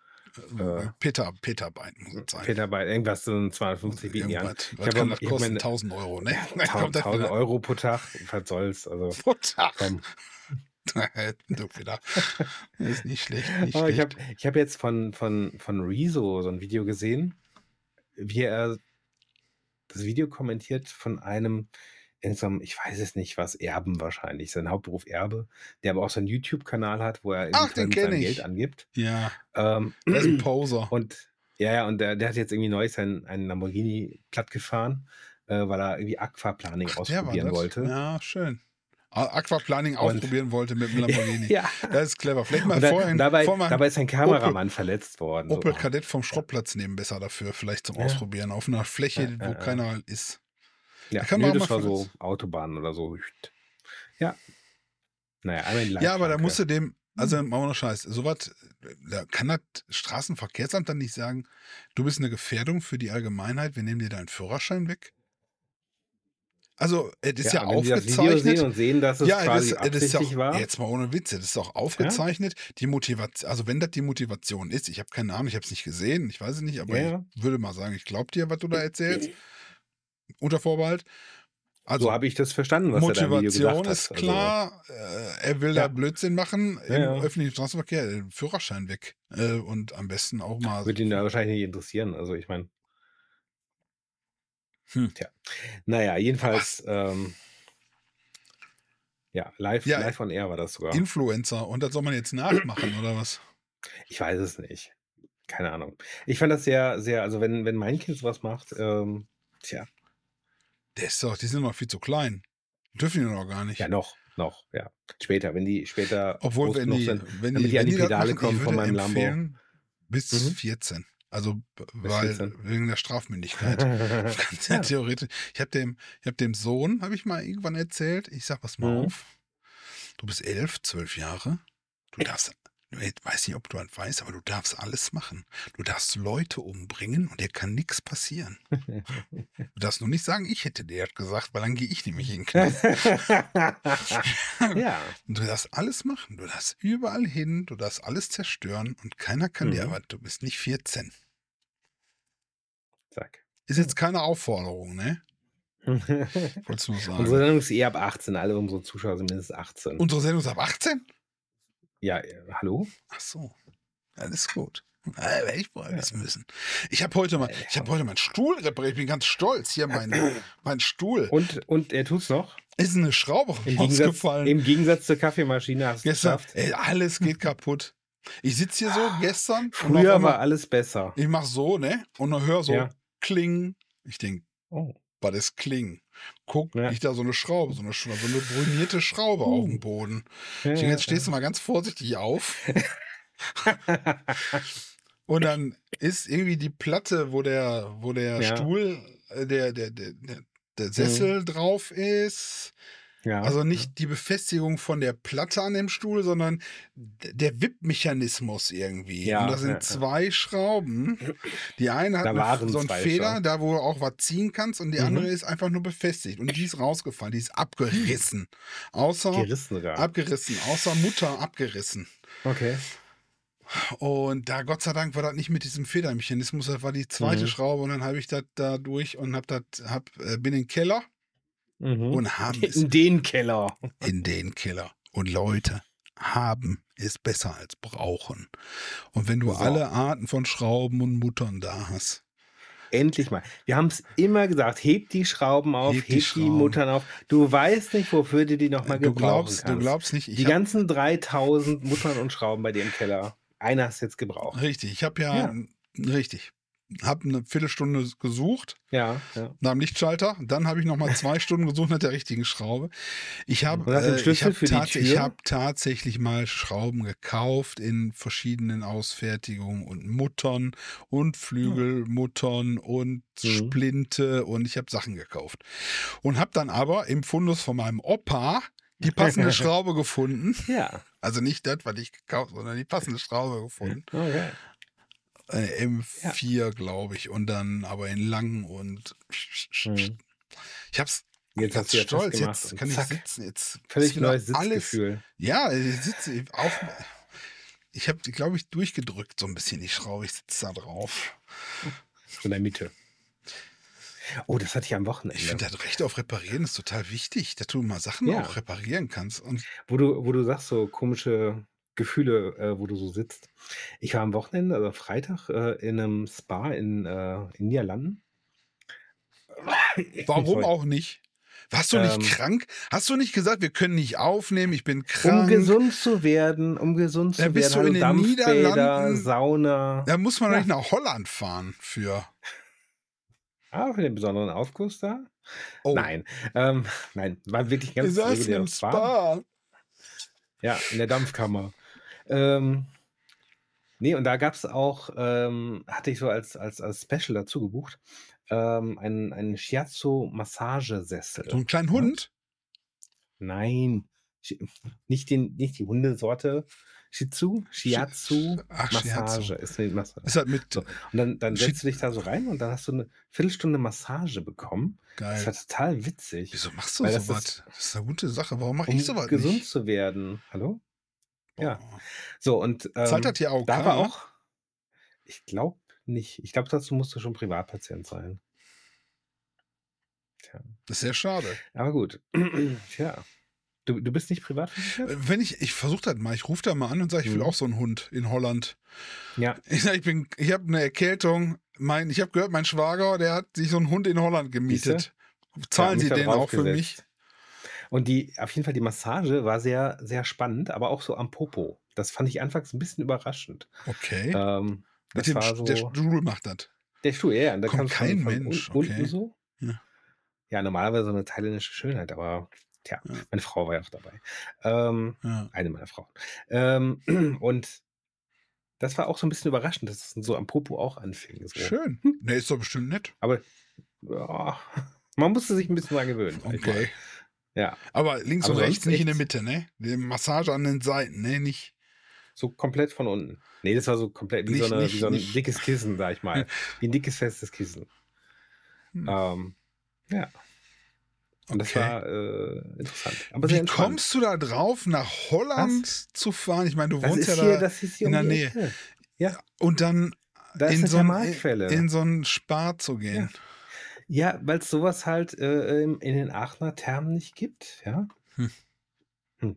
Petabyte muss es sein. Petabyte, irgendwas so 250 bieten die an. Irgendwas. Ich Was habe kann das ich habe kosten? meine 1000 Euro, ne? Dann kommt das 1000 wieder. Euro pro Tag, was soll's, also Pro Tag. komm. Du wieder. Ist nicht schlecht, nicht Aber schlecht. ich hab jetzt von Rezo so ein Video gesehen, wie er das Video kommentiert von einem, ich weiß es nicht was, Erben wahrscheinlich, sein Hauptberuf Erbe, der aber auch so einen YouTube-Kanal hat, wo er Ach, irgendwie den mit kenn seinem ich. Geld angibt. Ja, Ähm, der ist ein Poser. und und der hat jetzt irgendwie neulich einen Lamborghini platt gefahren, weil er irgendwie Aquaplaning Der war ausprobieren das? wollte. Ja, schön. Aquaplaning Und- ausprobieren wollte mit dem Lamborghini. Ja. Das ist clever. Vielleicht mal Und vorher dabei ist ein Kameramann verletzt worden. so. Opel Kadett vom Schrottplatz nehmen, besser dafür, vielleicht zum Ja. Ausprobieren. Auf einer Fläche, Ja, wo keiner ist. Ja, Da kann man auch das mal war so verletzen. Autobahn oder so. Ja. Naja, einmal in die Ja, aber da Leitplanke. musst du dem, also mal ohne Scheiß, sowas, da kann das Straßenverkehrsamt dann nicht sagen, du bist eine Gefährdung für die Allgemeinheit, wir nehmen dir deinen Führerschein weg? Also, es ist ja wenn die das Video aufgezeichnet. sehen und sehen, dass es quasi das ist ja absichtlich auch, war. jetzt mal ohne Witze, das ist auch aufgezeichnet. Die Motivation, also wenn das die Motivation ist, ich habe keine Ahnung, ich habe es nicht gesehen, ich weiß es nicht, aber Ja. ich würde mal sagen, ich glaube dir, was du da erzählst. Unter Vorbehalt. Also, So habe ich das verstanden, was er da im Video Motivation gesagt ist hat. klar, er will Ja. da Blödsinn machen im Ja. öffentlichen Straßenverkehr, Führerschein weg. Und am besten auch mal. Also, wird ihn da wahrscheinlich nicht interessieren. Also ich meine. Tja. Naja, jedenfalls, live on air war das sogar. Influencer und das soll man jetzt nachmachen oder was? Ich weiß es nicht. Keine Ahnung. Ich fand das sehr, sehr, also wenn mein Kind sowas macht, tja. Die sind noch viel zu klein. Dürfen die noch gar nicht. Ja, noch, ja. Später, wenn die später Obwohl, groß wenn genug die, sind, wenn damit die, die an wenn die die das Pedale machen, kommen ich von würde meinem Lambo. empfehlen, bis Mhm. 14. Also, weil 14. wegen der Strafmündigkeit. Ganz ja, theoretisch. Ich habe dem Sohn, habe ich mal irgendwann erzählt, ich sag, pass mal Mhm. auf, du bist 11, 12 Jahre, du darfst, ich weiß nicht, ob du das weißt, aber du darfst alles machen. Du darfst Leute umbringen und dir kann nichts passieren. Du darfst nur nicht sagen, ich hätte dir das gesagt, weil dann gehe ich nämlich in den Knast. Ja. Du darfst alles machen, du darfst überall hin, du darfst alles zerstören und keiner kann dir Mhm. was, du bist nicht 14. Zack. Ist jetzt keine Aufforderung, ne? Wolltest du nur Unsere sagen. Sendung ist eher ab 18. Alle unsere Zuschauer sind mindestens 18. Unsere Sendung ist ab 18? Ja, hallo? Ach so. Alles gut. Hätte ich vorher wissen müssen. Ich habe heute meinen Stuhl repariert. Ich bin ganz stolz. Hier mein Stuhl. Und er tut's noch? Ist eine Schraube Im rausgefallen. Gegensatz zur Kaffeemaschine hast du es Gestern, geschafft. alles geht kaputt. Ich sitze hier so gestern. und Früher auf einmal- war alles besser. Ich mach so, ne? Und dann höre so Ja. Kling. Ich denke, Oh. was ist Kling? Guck, Ja. liegt da so eine Schraube, so eine brunierte Schraube auf dem Boden. Ja, Ich denke, jetzt stehst du mal ganz vorsichtig auf. Und dann ist irgendwie die Platte, wo der Ja. Stuhl, der Sessel drauf ist. Ja. Also nicht die Befestigung von der Platte an dem Stuhl, sondern der Wippmechanismus irgendwie. Ja, Und da sind ja. 2 Schrauben. Die eine hat Da waren so einen 2 Feder, schon. da wo du auch was ziehen kannst, und die Mhm. andere ist einfach nur befestigt. Und die ist rausgefallen, die ist abgerissen. Außer Gerissen sogar. abgerissen, außer Mutter abgerissen. Okay. Und da, Gott sei Dank, war das nicht mit diesem Federmechanismus, das war die zweite Mhm. Schraube, und dann habe ich das da durch und bin in den Keller Mhm. und haben es In den Keller. in den Keller. Und Leute, haben ist besser als brauchen. Und wenn du So. alle Arten von Schrauben und Muttern da hast, Endlich mal. Wir haben es immer gesagt, heb die Schrauben auf, Heb die heb die Schrauben. Muttern auf. Du weißt nicht, wofür du die nochmal du gebrauchen glaubst kannst. nicht, Die ganzen 3000 Muttern und Schrauben bei dir im Keller. Einer hast du jetzt gebraucht. richtig, ich habe richtig, habe eine Viertelstunde gesucht Ja. nach dem Lichtschalter, dann habe ich nochmal 2 Stunden gesucht nach der richtigen Schraube. Ich habe Und nach dem Schlüssel für die ich Tür? habe tatsächlich mal Schrauben gekauft in verschiedenen Ausfertigungen und Muttern und Flügelmuttern und Splinte, und ich habe Sachen gekauft. Und habe dann aber im Fundus von meinem Opa die passende Schraube gefunden. Ja. Also nicht das, was ich gekauft habe, sondern die passende Schraube gefunden. Okay. M4, glaube ich. Und dann aber in lang und Mhm. ich hab's Jetzt ganz hast du ja stolz. festgemacht Jetzt und kann ich zack. sitzen. Jetzt Völlig ist wieder neues Sitzgefühl. Ja, ich sitze auf. Ich habe, glaube ich, durchgedrückt so ein bisschen die Schraube. Ich sitze da drauf. In der Mitte. Oh, das hatte ich am Wochenende. Ich finde, das Recht auf Reparieren ist total wichtig, dass du mal Sachen Ja. auch reparieren kannst. Und Wo du sagst, so komische Gefühle, wo du so sitzt. Ich war am Wochenende, also Freitag, in einem Spa in Niederlanden. warum Sorry. auch nicht? Warst du nicht krank? Hast du nicht gesagt, wir können nicht aufnehmen, ich bin krank? Um gesund zu werden, Da bist du in den Dampfbäder, Niederlanden. Sauna. Da muss man doch Ja. nicht nach Holland fahren für. Für den besonderen Aufguss da? Oh, Nein, nein, war wirklich ein wir ganz saßen regulärer im Spa. Spa. Ja, in der Dampfkammer. Nee, und da gab es auch, hatte ich so als Special dazu gebucht, einen Shiatsu-Massagesessel. So einen kleinen Ja? Hund? Nein, nicht die Hundesorte. Shiatsu Ach, Massage Shiatsu. ist eine Massage. Ist halt mit. So, und dann Shi- setzt du dich da so rein und dann hast du eine Viertelstunde Massage bekommen. Das war Geil. total witzig, Wieso machst du weil das sowas? ist, Das ist eine gute Sache. Warum mache ich um sowas gesund nicht? zu werden. Hallo? Ja. Boah. So, und Zahlt das hier AOK? da war auch, ich glaube nicht. Ich glaube, dazu musst du schon Privatpatient sein. Tja. Das ist sehr schade. Aber gut. Tja. Du bist nicht privat versichert? Wenn ich versuche das mal, ich rufe da mal an und sage, ich will Mhm. auch so einen Hund in Holland. Ja. Ich sage, ich habe eine Erkältung. Ich habe gehört, mein Schwager, der hat sich so einen Hund in Holland gemietet. Zahlen mich Sie da den auch für mich? draufgesetzt. Und auf jeden Fall die Massage war sehr, sehr spannend, aber auch so am Popo. Das fand ich anfangs ein bisschen überraschend. Okay. Das Der war so. Stuhl macht das. Der Stuhl, ja. Und da Kommt kannst du kein von Mensch, unten okay. so. Ja. Ja, normalerweise so eine thailändische Schönheit, aber tja, Ja. meine Frau war ja auch dabei. Ja. Eine meiner Frauen. Und das war auch so ein bisschen überraschend, dass es so am Popo auch anfing. So. Schön. Ne, ist doch bestimmt nett. Aber ja, man musste sich ein bisschen dran gewöhnen. sag ich mal. Okay. Ja, Aber links Aber und rechts, sonst nicht in der echt- Mitte, ne? Die Massage an den Seiten, ne? Nicht. so komplett von unten. Nee, das war so komplett wie, Nicht- so, nicht- wie so ein nicht- dickes Kissen, sag ich mal. Wie ein dickes, festes Kissen. Hm. Ja. Und das Okay. war interessant. Aber sehr Wie entspannt. kommst du da drauf, nach Holland zu fahren? Ich meine, du Das wohnst ist ja hier, da das ist hier in um der die Nähe. Ecke. Ja, und dann da ist in eine so, ein, Thermalquelle. in so einen Spar zu gehen. Ja, weil es sowas halt, in den Aachener Thermen nicht gibt, ja? Hm. Hm.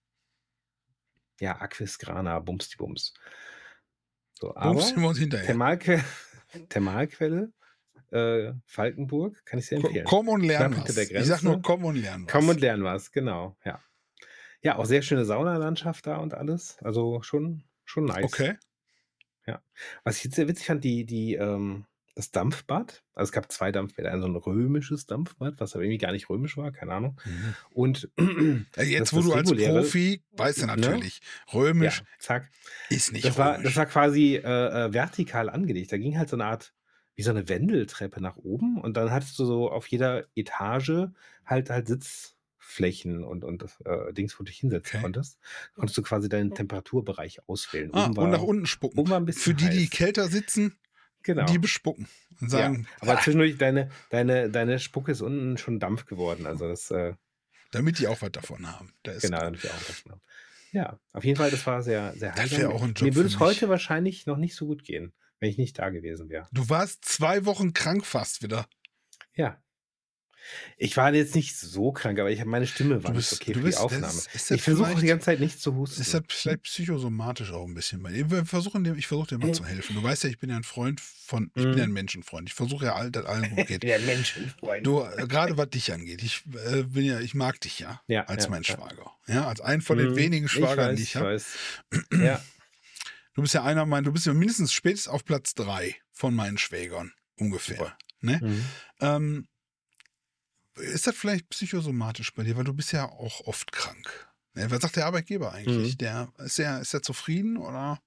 Ja, Aquisgrana, Bumsdibums. So, Bumsen aber wir uns hinterher. Thermalquelle, Falkenburg, kann ich sehr empfehlen. Komm und lern Knapp hinter der was. Ich sag nur, Grenze. komm und lern was. Komm und lern was, genau, ja. Ja, auch sehr schöne Saunalandschaft da und alles. Also schon nice. Okay. Ja. Was ich jetzt sehr witzig fand, das Dampfbad. Also es gab 2 Dampfbäder. Ein so 'n römisches Dampfbad, was aber irgendwie gar nicht römisch war, keine Ahnung. Mhm. Und Jetzt, das wo du als reguläre, Profi, weißt du ne? natürlich, Ja, römisch zack. ist nicht Das war römisch. quasi, vertikal angelegt. Da ging halt so 'ne Art wie so 'ne Wendeltreppe nach oben und dann hattest du so auf jeder Etage halt Sitzflächen und Dings, wo du dich hinsetzen Okay. konntest. Konntest du quasi deinen Temperaturbereich auswählen. Und nach unten Oben spucken. war 'n Für bisschen die heiß. kälter sitzen, die Genau. bespucken und Ja, sagen, aber zwischendurch deine Spucke ist unten schon Dampf geworden. Also das, damit die auch was davon haben. Da ist genau, gut. damit wir auch davon haben. Ja, auf jeden Fall, das war sehr, sehr Das heilsam. wäre auch ein Job Mir würde für es mich. heute wahrscheinlich noch nicht so gut gehen, wenn ich nicht da gewesen wäre. Du warst 2 Wochen krank fast wieder. Ja. Ich war jetzt nicht so krank, aber meine Stimme war nicht okay für die Aufnahme. Ist Ich versuche auch die ganze Zeit nicht zu Ist das husten. vielleicht psychosomatisch auch ein bisschen bei dir? Ich versuche dir mal zu helfen. Du weißt ja, ich bin ja ein Freund von, ich bin ja ein Menschenfreund. Ich versuche ja, dass allen gut geht. Der Menschenfreund. Du, gerade was dich angeht, ich mag dich ja, Ja, als ja, mein ja. Schwager. Ja, als einen von den wenigen Schwagern, die ich Ich habe. weiß. Ja. Du bist ja mindestens spätestens auf Platz 3 von meinen Schwägern, ungefähr. Super. Ne? Mhm. Ist das vielleicht psychosomatisch bei dir, weil du bist ja auch oft krank. Ne? Was sagt der Arbeitgeber eigentlich? Ist der zufrieden oder?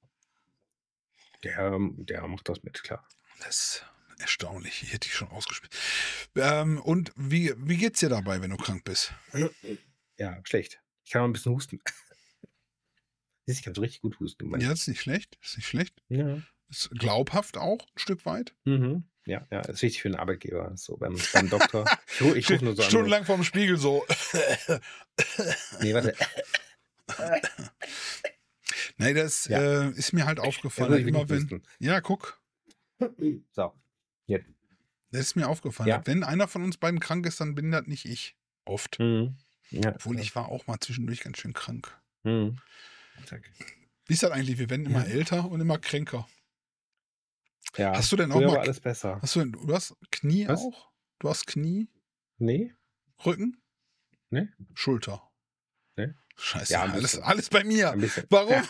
Der macht das mit, klar. Das ist erstaunlich. Ich hätte dich schon ausgespielt. Und wie geht's dir dabei, wenn du krank bist? Ja, schlecht. Ich kann mal ein bisschen husten. Siehst du, ich kann so richtig gut husten. Ja, das ist nicht schlecht. Ja. Ist glaubhaft auch ein Stück weit. Mhm. Ja, ist wichtig für einen Arbeitgeber. So beim Doktor. Ich rufe nur so an. Stundenlang vorm Spiegel so. Nee, warte. Nein, das Ja. ist mir halt aufgefallen. Ja, ich will Immer nicht wenn. husten. Ja, guck. So. Jetzt. Das ist mir aufgefallen. Ja. Wenn einer von uns beiden krank ist, dann bin das nicht ich. Oft. Mhm. Ja. Obwohl ich war auch mal zwischendurch ganz schön krank. Mhm. Zack. Wie ist das eigentlich? Wir werden immer älter und immer kränker. Ja. Hast du denn auch früher mal. war alles besser. Du hast Knie Was? auch? Du hast Knie? Nee? Rücken? Nee? Schulter? Nee? Scheiße, Ja, ein bisschen. alles bei mir. Ein bisschen. Warum?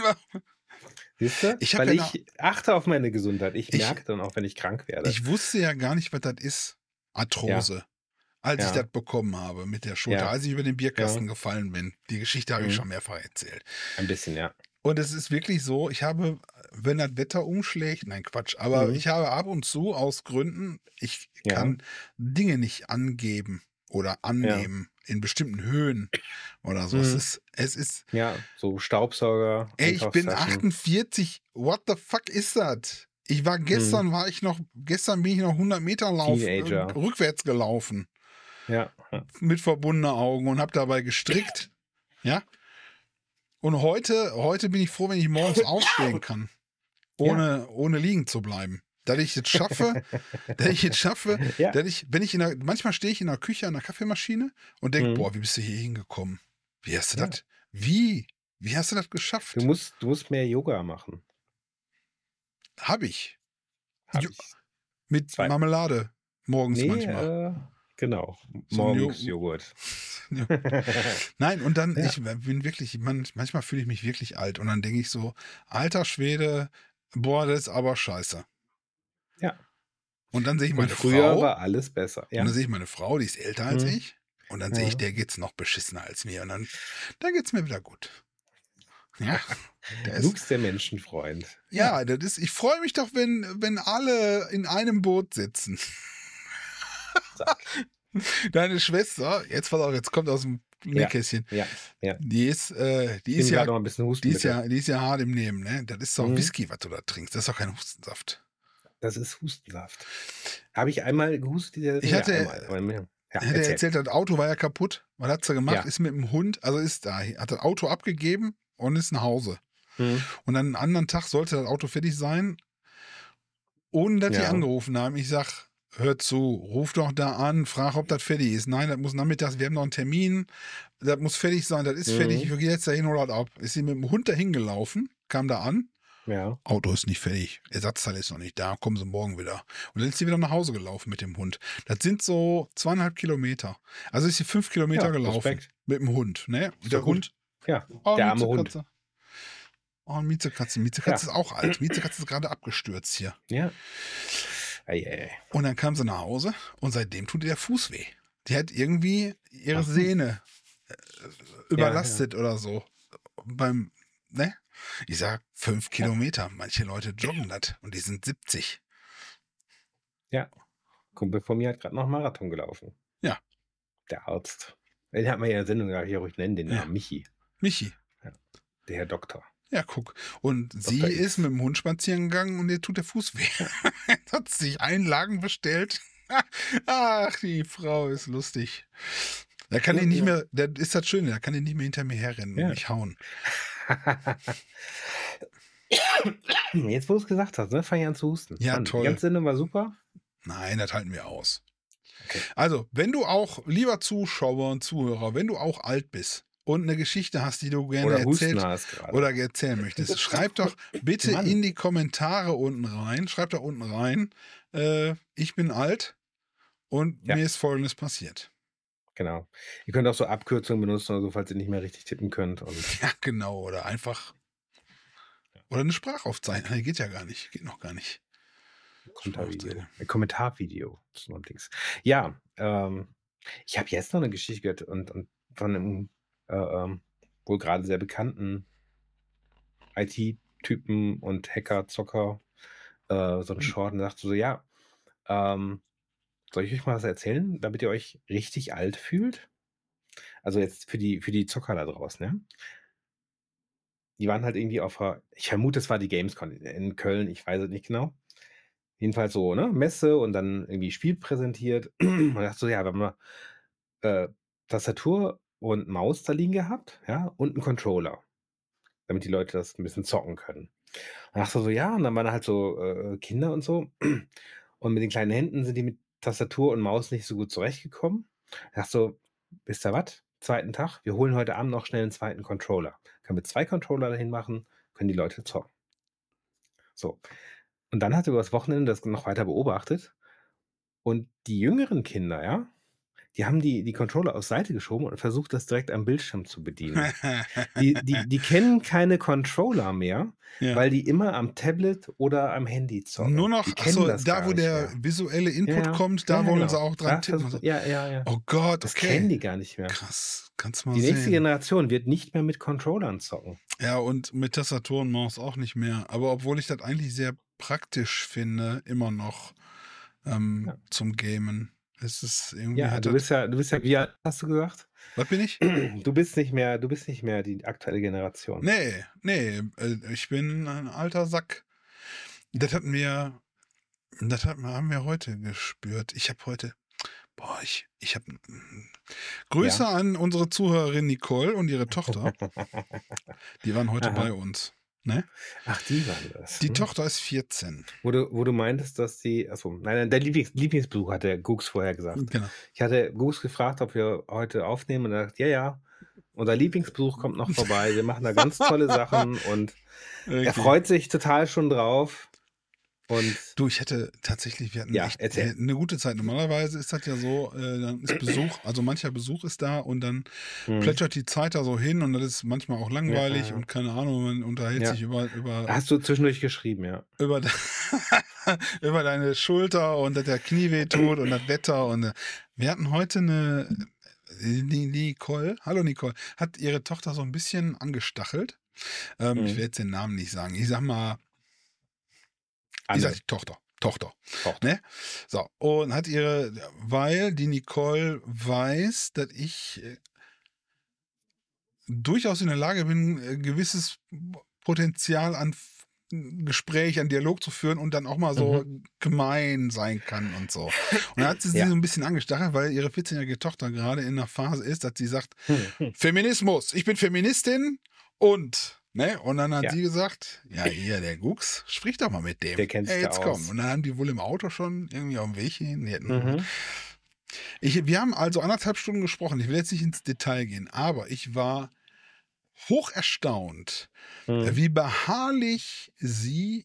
Siehst du? Ich hab Weil ja ich achte auf meine Gesundheit. Ich merke dann auch, wenn ich krank werde. Ich wusste ja gar nicht, was das ist. Arthrose. Als ich Ja. das bekommen habe mit der Schulter, Ja. als ich über den Bierkasten gefallen bin. Die Geschichte habe ich Mhm. schon mehrfach erzählt. Ein bisschen, ja. Und es ist wirklich so, ich habe, wenn das Wetter umschlägt, nein Quatsch, aber ich habe ab und zu aus Gründen, ich Ja. kann Dinge nicht angeben oder annehmen in bestimmten Höhen oder so. Mhm. Es ist, Ja, so Staubsauger. ey, ich bin Einkaufstaschen. 48, what the fuck ist das? Ich war gestern bin ich noch 100 Meter Teenager. rückwärts gelaufen. Ja. Mit verbundenen Augen und habe dabei gestrickt. Ja. Und heute bin ich froh, wenn ich morgens aufstehen kann, ohne liegen zu bleiben. Dass ich jetzt schaffe, Ja. manchmal stehe ich in der Küche an der Kaffeemaschine und denke, Mhm. boah, wie bist du hier hingekommen? Wie hast du Ja. das? Wie hast du das geschafft? Du musst mehr Yoga machen. Hab ich. Hab Jo- ich. Mit 2. Marmelade morgens Nee, manchmal. genau. So ein Morgens Joghurt. Ja. Nein, und dann, Ja. ich bin wirklich, manchmal fühle ich mich wirklich alt und dann denke ich so, alter Schwede, boah, das ist aber scheiße. Ja. Und dann sehe ich Und meine früher Frau, war alles besser. und Ja. dann sehe ich meine Frau, die ist älter als Mhm. ich, und dann sehe ich, Ja. der geht's noch beschissener als mir und dann geht's mir wieder gut. Ja, Lux der Menschenfreund. ja, ich freue mich doch, wenn alle in einem Boot sitzen. Zack. Deine Schwester, jetzt kommt aus dem Nähkästchen. Ja. Die ist Ich bin ja, gerade noch ein bisschen husten. die ist ja hart im Nehmen, ne? Das ist doch Mhm. Whisky, was du da trinkst. Das ist doch kein Hustensaft. Das ist Hustensaft. Habe ich einmal gehustet? Ich hatte- einmal. Ja, Er hat erzähl. erzählt, das Auto war ja kaputt. Was hat sie gemacht? Ja. Ist mit dem Hund, hat das Auto abgegeben und ist nach Hause. Mhm. Und dann einen anderen Tag sollte das Auto fertig sein, ohne dass die Ja. angerufen haben. Ich sag, hör zu, ruf doch da an, frag, ob das fertig ist. Nein, das muss nachmittags, wir haben noch einen Termin, das muss fertig sein, das ist fertig, ich gehe jetzt dahin oder ab. Ist sie mit dem Hund dahin gelaufen, kam da an, Ja. Auto ist nicht fertig, Ersatzteil ist noch nicht da, kommen sie morgen wieder. Und dann ist sie wieder nach Hause gelaufen mit dem Hund. Das sind so 2,5 Kilometer. Also ist sie 5 Kilometer Ja, gelaufen Respekt. mit dem Hund. Ne? Ist Der doch gut. Hund, Ja, oh, der arme Hund. Miezekatze. Oh, Miezekatze. Miezekatze ist auch alt. Miezekatze ist gerade abgestürzt hier. Ja. Ei. Und dann kam sie nach Hause und seitdem tut ihr der Fuß weh. Die hat irgendwie ihre Sehne überlastet oder so. Ne? Ich sag 5 Kilometer. Manche Leute joggen das und die sind 70. Ja. Kumpel von mir hat gerade noch einen Marathon gelaufen. Ja. Der Arzt. Den hat man ja in der Sendung hier ruhig nennen, den Ja. Namen Michi. Michi. Der Herr Doktor. Ja, guck. Und sie Dr. X. ist mit dem Hund spazieren gegangen und ihr tut der Fuß weh. Hat sich Einlagen bestellt. Ach, die Frau ist lustig. Da kann ich nicht mehr, da ist das Schöne, da kann ich nicht mehr hinter mir herrennen und mich hauen. Jetzt, wo du es gesagt hast, ne, fange ich an zu husten. Ja, Mann, toll. Die ganze Sendung war super. Nein, das halten wir aus. Okay. Also, wenn du auch, lieber Zuschauer und Zuhörer, wenn du auch alt bist und eine Geschichte hast, die du gerne Oder Husten erzählt hast gerade. oder erzählen möchtest, schreib doch bitte Mann. in die Kommentare unten rein. Schreib da unten rein, ich bin alt und Ja. mir ist Folgendes passiert. Genau. Ihr könnt auch so Abkürzungen benutzen oder so, falls ihr nicht mehr richtig tippen könnt. Und Ja, genau. Oder einfach. Oder eine Sprachaufzeichnung. Nee, geht ja gar nicht. Geht noch gar nicht. Kommentarvideo. Kommentarvideo. Ja, ich habe jetzt noch eine Geschichte gehört und von einem wohl gerade sehr bekannten IT-Typen und Hacker, Zocker, so ein Short und sagte so, ja, soll ich euch mal was erzählen, damit ihr euch richtig alt fühlt? Also jetzt für die Zocker da draußen, ja? Die waren halt irgendwie ich vermute, es war die Gamescom in Köln, ich weiß es nicht genau. Jedenfalls so, ne, Messe und dann irgendwie Spiel präsentiert. Und dachte so, ja, wir haben mal Tastatur und Maus da liegen gehabt, ja, und einen Controller, damit die Leute das ein bisschen zocken können. Und dachte so, ja, und dann waren da halt so Kinder und so. Und mit den kleinen Händen sind die mit Tastatur und Maus nicht so gut zurechtgekommen. Ich dachte so, wisst ihr was? Zweiten Tag, wir holen heute Abend noch schnell einen zweiten Controller. Können wir 2 Controller dahin machen, können die Leute zocken. So. Und dann hat er über das Wochenende das noch weiter beobachtet. Und die jüngeren Kinder, ja, die haben die Controller auf Seite geschoben und versucht, das direkt am Bildschirm zu bedienen. Die kennen keine Controller mehr, Ja. weil die immer am Tablet oder am Handy zocken. Nur noch, Die kennen achso, das da gar wo nicht der mehr. visuelle Input Ja, kommt, da ja, wollen genau. sie auch dran Da tippen. versucht- ja. Oh Gott, Das kennen okay. die gar nicht mehr. Krass, kannst mal Die nächste sehen. Generation wird nicht mehr mit Controllern zocken. Ja, und mit Tastatur und Maus auch nicht mehr. Aber obwohl ich das eigentlich sehr praktisch finde, immer noch zum Gamen. Es ist irgendwie. Ja, hat du das- bist ja, wie alt hast du gesagt? Was bin ich? Du bist nicht mehr die aktuelle Generation. Nee, ich bin ein alter Sack. Das haben wir heute gespürt. Ich habe heute, ich habe Grüße an unsere Zuhörerin Nicole und ihre Tochter. Die waren heute Aha. bei uns. Ne? Ach, die waren das. Die Tochter ist 14. Wo du meintest, dass die, achso, nein, der Lieblingsbesuch hat der Gux vorher gesagt. Genau. Ich hatte Gux gefragt, ob wir heute aufnehmen und er sagt, ja, unser Lieblingsbesuch kommt noch vorbei, wir machen da ganz tolle Sachen und er freut sich total schon drauf. Und Du, ich hätte tatsächlich, wir hatten Ja, echt erzähl. eine gute Zeit. Normalerweise ist das ja so, dann ist Besuch, also mancher Besuch ist da und dann plätschert die Zeit da so hin und das ist manchmal auch langweilig Ja. und keine Ahnung, man unterhält Ja. sich über hast du zwischendurch geschrieben, ja. über deine Schulter und dass der Knie weh tut und das Wetter und wir hatten heute die Nicole, hallo Nicole, hat ihre Tochter so ein bisschen angestachelt. Ich werde jetzt den Namen nicht sagen. Ich sag mal, ich sag die Tochter. Ne? So, und hat weil die Nicole weiß, dass ich durchaus in der Lage bin, gewisses Potenzial an Gespräch, an Dialog zu führen und dann auch mal so gemein sein kann und so. Und dann hat sie so ein bisschen angestachelt, weil ihre 14-jährige Tochter gerade in einer Phase ist, dass sie sagt, Feminismus, ich bin Feministin und Ne? Und dann hat Ja, sie gesagt, ja, hier, der Gux, sprich doch mal mit dem. der kennt Ja, sich da jetzt komm. aus. Und dann haben die wohl im Auto schon irgendwie auf dem Weg hin. Mhm. Wir haben also 1,5 Stunden gesprochen. Ich will jetzt nicht ins Detail gehen, aber ich war hoch erstaunt, Mhm. wie beharrlich sie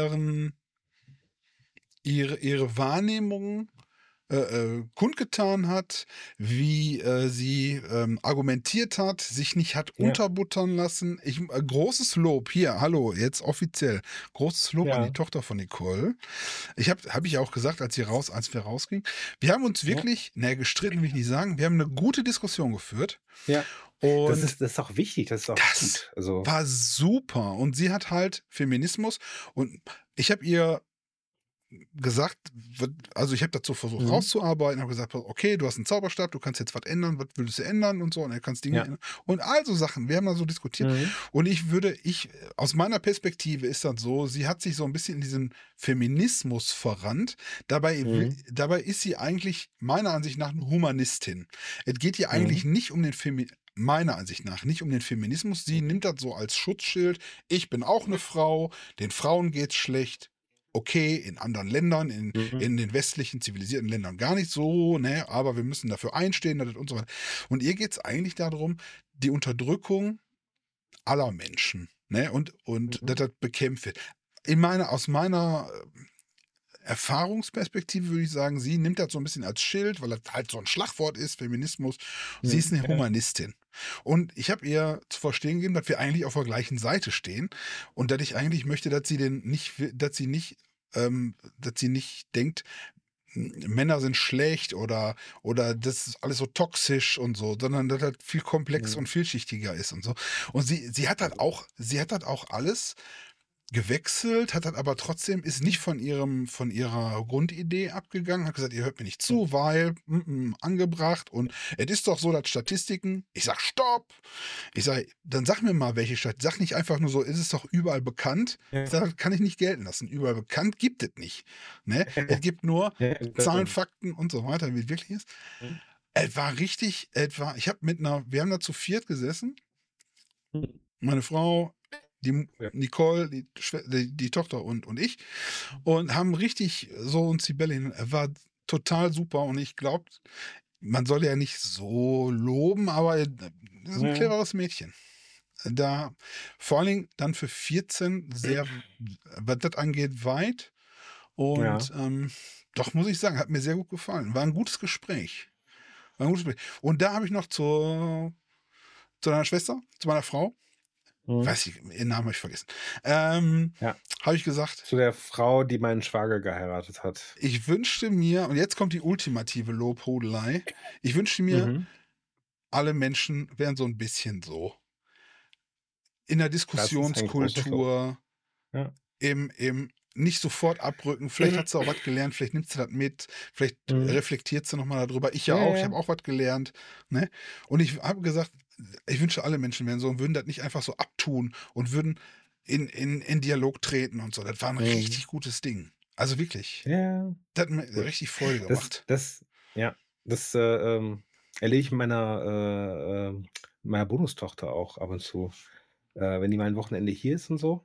ihre Wahrnehmung kundgetan hat, wie sie argumentiert hat, sich nicht hat Ja, unterbuttern lassen. Großes Lob hier, hallo, jetzt offiziell. Großes Lob an die ja, Tochter von Nicole. Hab ich auch gesagt, als wir rausgingen. Wir haben uns ja, wirklich, naja, gestritten will ich nicht sagen, wir haben eine gute Diskussion geführt ja. und Das ist auch wichtig, das ist auch das gut. Also, war super. Und sie hat halt Feminismus und ich habe ihr gesagt, also ich habe dazu versucht mhm. rauszuarbeiten, habe gesagt, okay, du hast einen Zauberstab, du kannst jetzt was ändern, was würdest du ändern und so, und er kannst Dinge Ja, ändern. Und also Sachen, wir haben da so diskutiert. mhm. Und aus meiner Perspektive ist das so, sie hat sich so ein bisschen in diesen Feminismus verrannt. Mhm. Dabei ist sie eigentlich meiner Ansicht nach eine Humanistin. Es geht ihr Mhm. eigentlich nicht um den meiner Ansicht nach nicht um den Feminismus. Sie nimmt das so als Schutzschild. Ich bin auch eine Frau, den Frauen geht's schlecht. Okay, in anderen Ländern, Mhm. in den westlichen zivilisierten Ländern gar nicht so, ne, aber wir müssen dafür einstehen dass das und so weiter. Und ihr geht es eigentlich darum, die Unterdrückung aller Menschen, ne, und dass Mhm. das bekämpft wird. Aus meiner Erfahrungsperspektive würde ich sagen, sie nimmt das so ein bisschen als Schild, weil das halt so ein Schlagwort ist, Feminismus. Sie ist Mhm. eine Ja. Humanistin. Und ich habe ihr zu verstehen gegeben, dass wir eigentlich auf der gleichen Seite stehen und dass ich eigentlich möchte, dass sie nicht denkt, Männer sind schlecht oder das ist alles so toxisch und so, sondern dass das viel komplex Mhm. und vielschichtiger ist und so. Und sie hat das auch alles gewechselt, hat dann aber trotzdem ist nicht von ihrer Grundidee abgegangen, hat gesagt, ihr hört mir nicht zu, weil angebracht und es ist doch so, dass Statistiken, ich sag Stopp. Ich sage, dann sag mir mal, welche Stadt. Sag nicht einfach nur so, ist es doch überall bekannt. Ich Ja. sage, das kann ich nicht gelten lassen. Überall bekannt gibt es nicht. Ne? Es gibt nur Ja, das Zahlen, stimmt. Fakten und so weiter, wie es wirklich ist. Mhm. Ich habe wir haben da zu viert gesessen, Mhm. meine Frau, die Ja. Nicole, die Tochter und ich und haben richtig so uns die Bälle hin. Er war total super und ich glaube, man soll ja nicht so loben, aber er ist ein Ja. cleveres Mädchen. Da vor allen Dingen dann für 14 sehr, was das angeht, weit und Ja. doch muss ich sagen, hat mir sehr gut gefallen. War ein gutes Gespräch. War ein gutes Gespräch. Und da habe ich noch zu deiner Schwester, zu meiner Frau, Mhm. weiß ich, ihren Namen habe ich vergessen, ähm, Ja. habe ich gesagt, Zu der Frau, die meinen Schwager geheiratet hat. ich wünschte mir, und jetzt kommt die ultimative Lobhudelei, ich wünschte mir, Mhm. alle Menschen wären so ein bisschen so. In der Das ist ein großes Lob. Diskussionskultur, Ja. im nicht sofort abrücken. Vielleicht hat sie auch was gelernt, vielleicht nimmt sie das mit, vielleicht Mhm. reflektiert sie nochmal darüber. Ich ja Ja, auch, ich ja. habe auch was gelernt. Ne? Und ich habe gesagt, ich wünsche, alle Menschen wären so und würden das nicht einfach so abtun und würden in Dialog treten und so. Das war ein Mhm. richtig gutes Ding. Also wirklich. Ja, Das hat mir cool. richtig Freude Das gemacht. das ja, das, erlebe ich meiner Bonustochter auch ab und zu. Wenn die mal 'n Wochenende hier ist und so,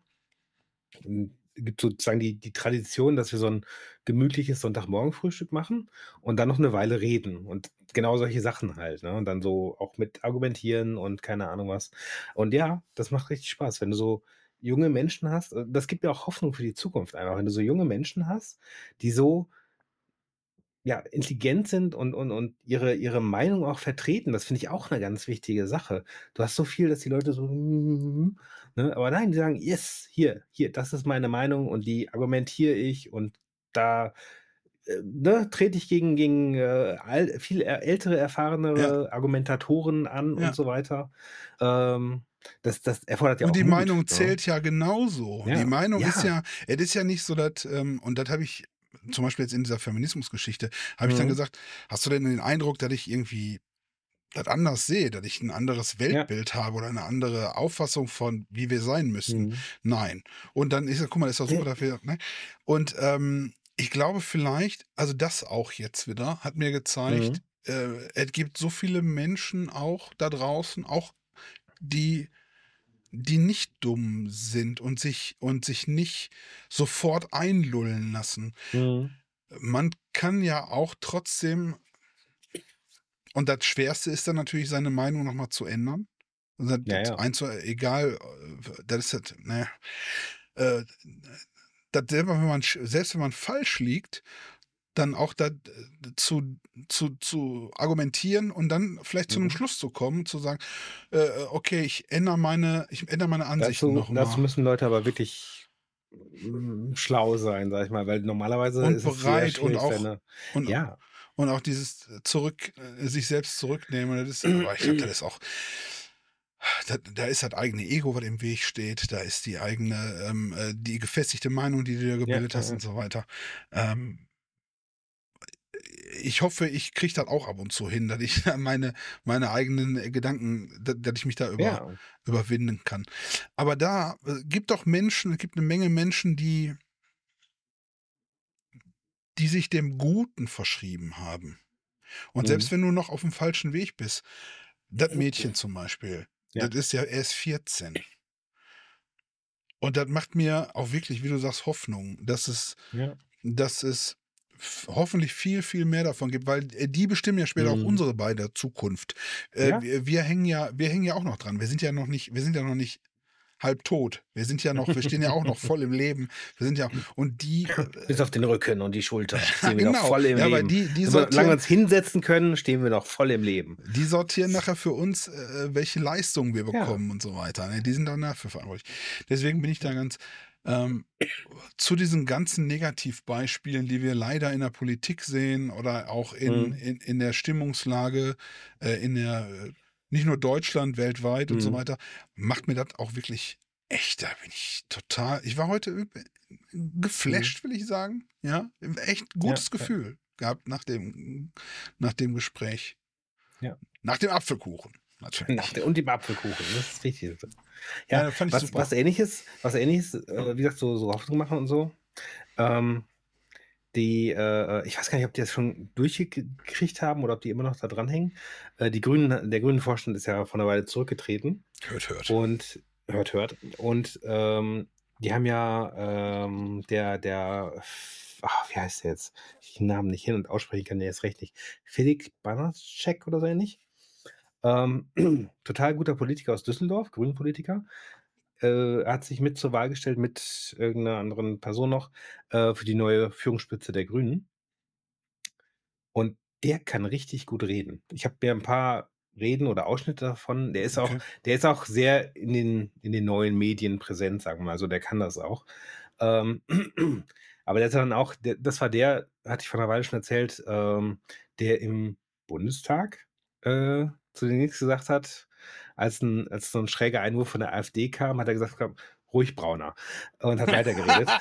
gibt sozusagen die Tradition, dass wir so 'n gemütliches Sonntagmorgenfrühstück machen und dann noch 'ne Weile reden und genau solche Sachen halt, ne? Und dann so auch mit argumentieren und keine Ahnung was. Und ja, das macht richtig Spaß, wenn du so junge Menschen hast das gibt mir auch Hoffnung für die Zukunft einfach, wenn du so junge Menschen hast, die so ja, intelligent sind und ihre Meinung auch vertreten. Das finde ich auch 'ne ganz wichtige Sache. Du hast so viel, dass die Leute so ne? Aber nein, die sagen: „Yes, hier, das ist meine Meinung und die argumentiere ich und da, ne, trete ich gegen, viel ältere, Ja, erfahrenere Argumentatoren an und ja. so weiter.“ Ähm, das erfordert ja Und auch die Mut, Meinung ne? zählt ja genauso. Die Ja, Meinung ist ja. ja, es ist ja nicht so, dass, und das habe ich zum Beispiel jetzt in dieser Feminismusgeschichte, habe ich dann Mhm. gesagt, hast du denn den Eindruck, dass ich irgendwie das anders sehe, dass ich ein anderes Ja. Weltbild habe oder eine andere Auffassung von, wie wir sein müssen? Mhm. Nein. Und dann ist ja, guck mal, ist doch super Ne, dafür, ne? Und ich glaube vielleicht, also das auch jetzt wieder, hat mir gezeigt, mhm. es gibt so viele Menschen auch da draußen, auch die die nicht dumm sind und sich nicht sofort einlullen lassen. Mhm. Man kann ja auch trotzdem, und das Schwerste ist dann natürlich, seine Meinung noch mal zu ändern. Und dann Ja, das ja. egal, das ist das, ne, äh, das selber, wenn man selbst wenn man falsch liegt, dann auch da zu argumentieren und dann vielleicht zu einem Mhm. Schluss zu kommen, zu sagen, „Okay, ich ändere meine Ansichten Dazu noch dazu mal müssen Leute aber wirklich, schlau sein, sage ich mal, weil normalerweise und ist es sehr bereit und schwierig, auch seine und ja, und auch dieses sich selbst zurücknehmen, das ist, aber ich glaube, das ist auch, da ist das eigene Ego, was im Weg steht, da ist die eigene, die gefestigte Meinung, die du dir ja, gebildet ja, hast ja. und so weiter. Ähm Ich hoffe, ich kriege das auch ab und zu hin, dass ich da meine eigenen Gedanken, dass ich mich da Ja, überwinden kann. Aber da, es gibt eine Menge Menschen, die sich dem Guten verschrieben haben. Und selbst mhm. wenn du noch auf dem falschen Weg bist, das Mädchen zum Beispiel, Ja, das ist ja erst 14. Und das macht mir auch wirklich, wie du sagst, Hoffnung, ja, dass es hoffentlich viel, viel mehr davon gibt, weil, die bestimmen ja später auch mhm. unsere beide Zukunft. Ja, Wir hängen ja auch noch dran. Wir sind ja noch nicht halb tot. Wir stehen ja auch noch voll im Leben. Wir sind ja und die, bis auf den Rücken und die Schulter ja, stehen wir noch genau. voll im Ja, aber Leben. Solange wir uns hinsetzen können, stehen wir noch voll im Leben. die sortieren nachher für uns, welche Leistungen wir Ja, bekommen und so weiter, ne? Die sind dann dafür verantwortlich. Deswegen bin ich da ganz, ähm, zu diesen ganzen Negativbeispielen, die wir leider in der Politik sehen oder auch mhm, in der Stimmungslage, in der, nicht nur Deutschland, weltweit und so mhm, weiter, macht mir das auch wirklich echt, da bin ich war heute mhm, geflasht, will ich sagen, ja? Echt ja, gutes ja, Gefühl gehabt nach dem Gespräch. ja. Nach dem Apfelkuchen, Nach natürlich. der und dem Apfelkuchen, das ist richtig. Ja, Ja, das fand ich was super. Ähnliches, wie gesagt, so Hoffnung machen und so. Ähm, ich weiß gar nicht, ob die das schon durchgekriegt haben oder ob die immer noch da dranhängen. Der Grünen Vorstand ist ja vor 'ner Weile zurückgetreten Hört, hört. und hört. Und, die haben ja, wie heißt der jetzt? Ich den Namen nicht hin und aussprechen kann, der erst recht nicht. Felix Banaschek oder so ähnlich. Ähm, total guter Politiker aus Düsseldorf, Grünen-Politiker. Hat sich mit zur Wahl gestellt mit irgend 'ner anderen Person noch, für die neue Führungsspitze der Grünen. Und der kann richtig gut reden. Ich habe mir 'n paar Reden oder Ausschnitte davon Okay. der ist auch sehr in den neuen Medien präsent, sagen wir mal. Also, der kann das auch. Ähm, aber der hat dann auch das war der, hatte ich vor 'ner Weile schon erzählt, der im Bundestag, zu den Nix gesagt hat, als so 'n schräger Einwurf von der AfD kam, hat er gesagt: „Komm, ruhig Brauner", und hat weitergeredet.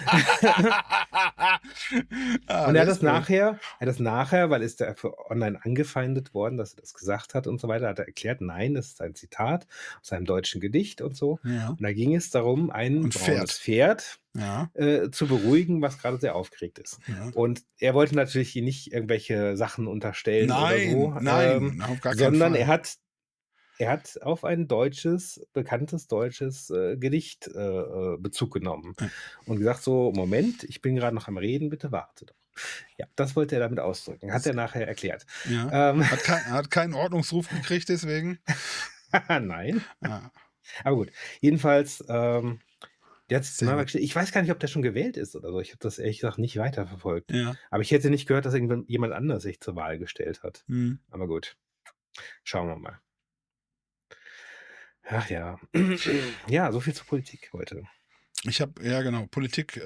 Ah, Und der ist gut. er hat das nachher, weil ist dafür online angefeindet worden, dass er das gesagt hat und so weiter, hat er erklärt: „Nein, das ist ein Zitat aus einem deutschen Gedicht" und so. Ja. Und da ging es darum, ein Und braunes Pferd. Pferd, Ja, zu beruhigen, was grade sehr aufgeregt ist. ja. Und er wollte natürlich ihm nicht irgendwelche Sachen unterstellen oder Nein, so, nein, auf gar keinen sondern Fall. er hat auf ein bekanntes deutsches, Gedicht, Bezug genommen Ja, und gesagt so: „Moment, ich bin grade noch am Reden, bitte warte doch." Ja, das wollte er damit ausdrücken, hat er sehr nachher erklärt. ja. Ähm, Hat keinen Ordnungsruf gekriegt deswegen? nein, Ah, aber gut. Jedenfalls, der hat sich zur sehr Neuwahl gut. gestellt. Ich weiß gar nicht, ob der schon gewählt ist oder so. Ich habe das ehrlich gesagt nicht weiterverfolgt. Ja. Aber ich hätte nicht gehört, dass jemand anders sich zur Wahl gestellt hat. Mhm. Aber gut, schauen wir mal. Ach ja. Ja, so viel zur Politik heute. Ja genau, Politik,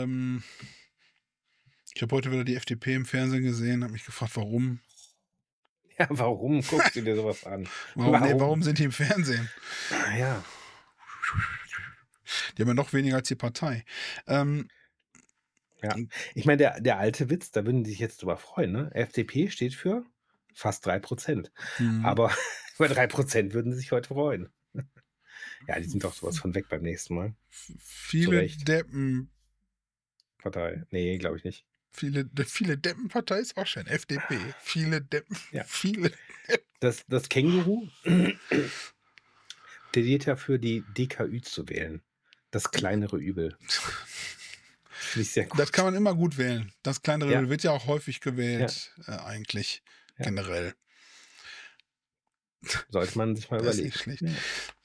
ich habe heute wieder die FDP im Fernsehen gesehen, habe mich gefragt, warum? Ja, warum guckst du dir so was an? Warum? Warum sind die im Fernsehen? Ja, Die haben ja noch weniger als die Partei. Ähm, ja. Ich meine, der alte Witz, da würden die sich jetzt drüber freuen, ne? FDP steht für fast 3%. mhm. Aber über 3% würden sie sich heute freuen. Ja, die sind doch so was von weg beim nächsten Mal. Zu Viele Recht. Deppen. Partei. Ne, glaube ich nicht. Viele Deppenpartei ist auch schön. FDP. Viele Deppen. Ja. Viele. Das Känguru plädiert ja für die DKÜ zu wählen. Das kleinere Übel. Finde ich sehr Das kann gut. man immer gut wählen. Das kleinere Ja. Übel wird ja auch häufig Ja. gewählt, eigentlich, Ja. generell. Sollte man sich mal Das ist überlegen. nicht schlecht. Ja.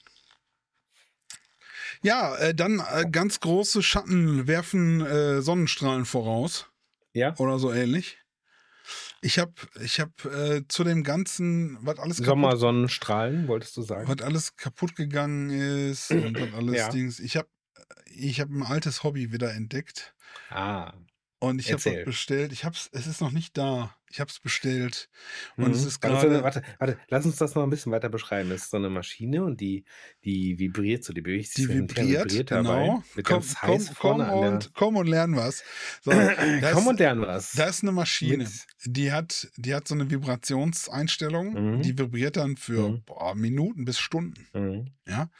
Ja, dann ganz große Schatten werfen Sonnenstrahlen voraus Ja? oder so ähnlich. Ich hab zu dem Ganzen, was Sommersonnenstrahlen, wolltest du sagen? alles kaputt gegangen ist und was alles Ja. Dings. Ich hab ein altes Hobby wieder entdeckt Ah, und ich habe was erzähl. bestellt. Es ist noch nicht da. Ich habe es bestellt und es ist Warte, gerade, warte, lass uns das noch ein bisschen weiter beschreiben. Das ist so eine Maschine und die vibriert so, die bewegt sich die so hin und her, vibriert, vibriert dabei. genau. Mit ganz heiß vorne an Komm und lern was. So, der. Komm und lern was. da ist eine Maschine, Mit. die hat so eine Vibrationseinstellung, die vibriert dann für Minuten bis Stunden. Ja.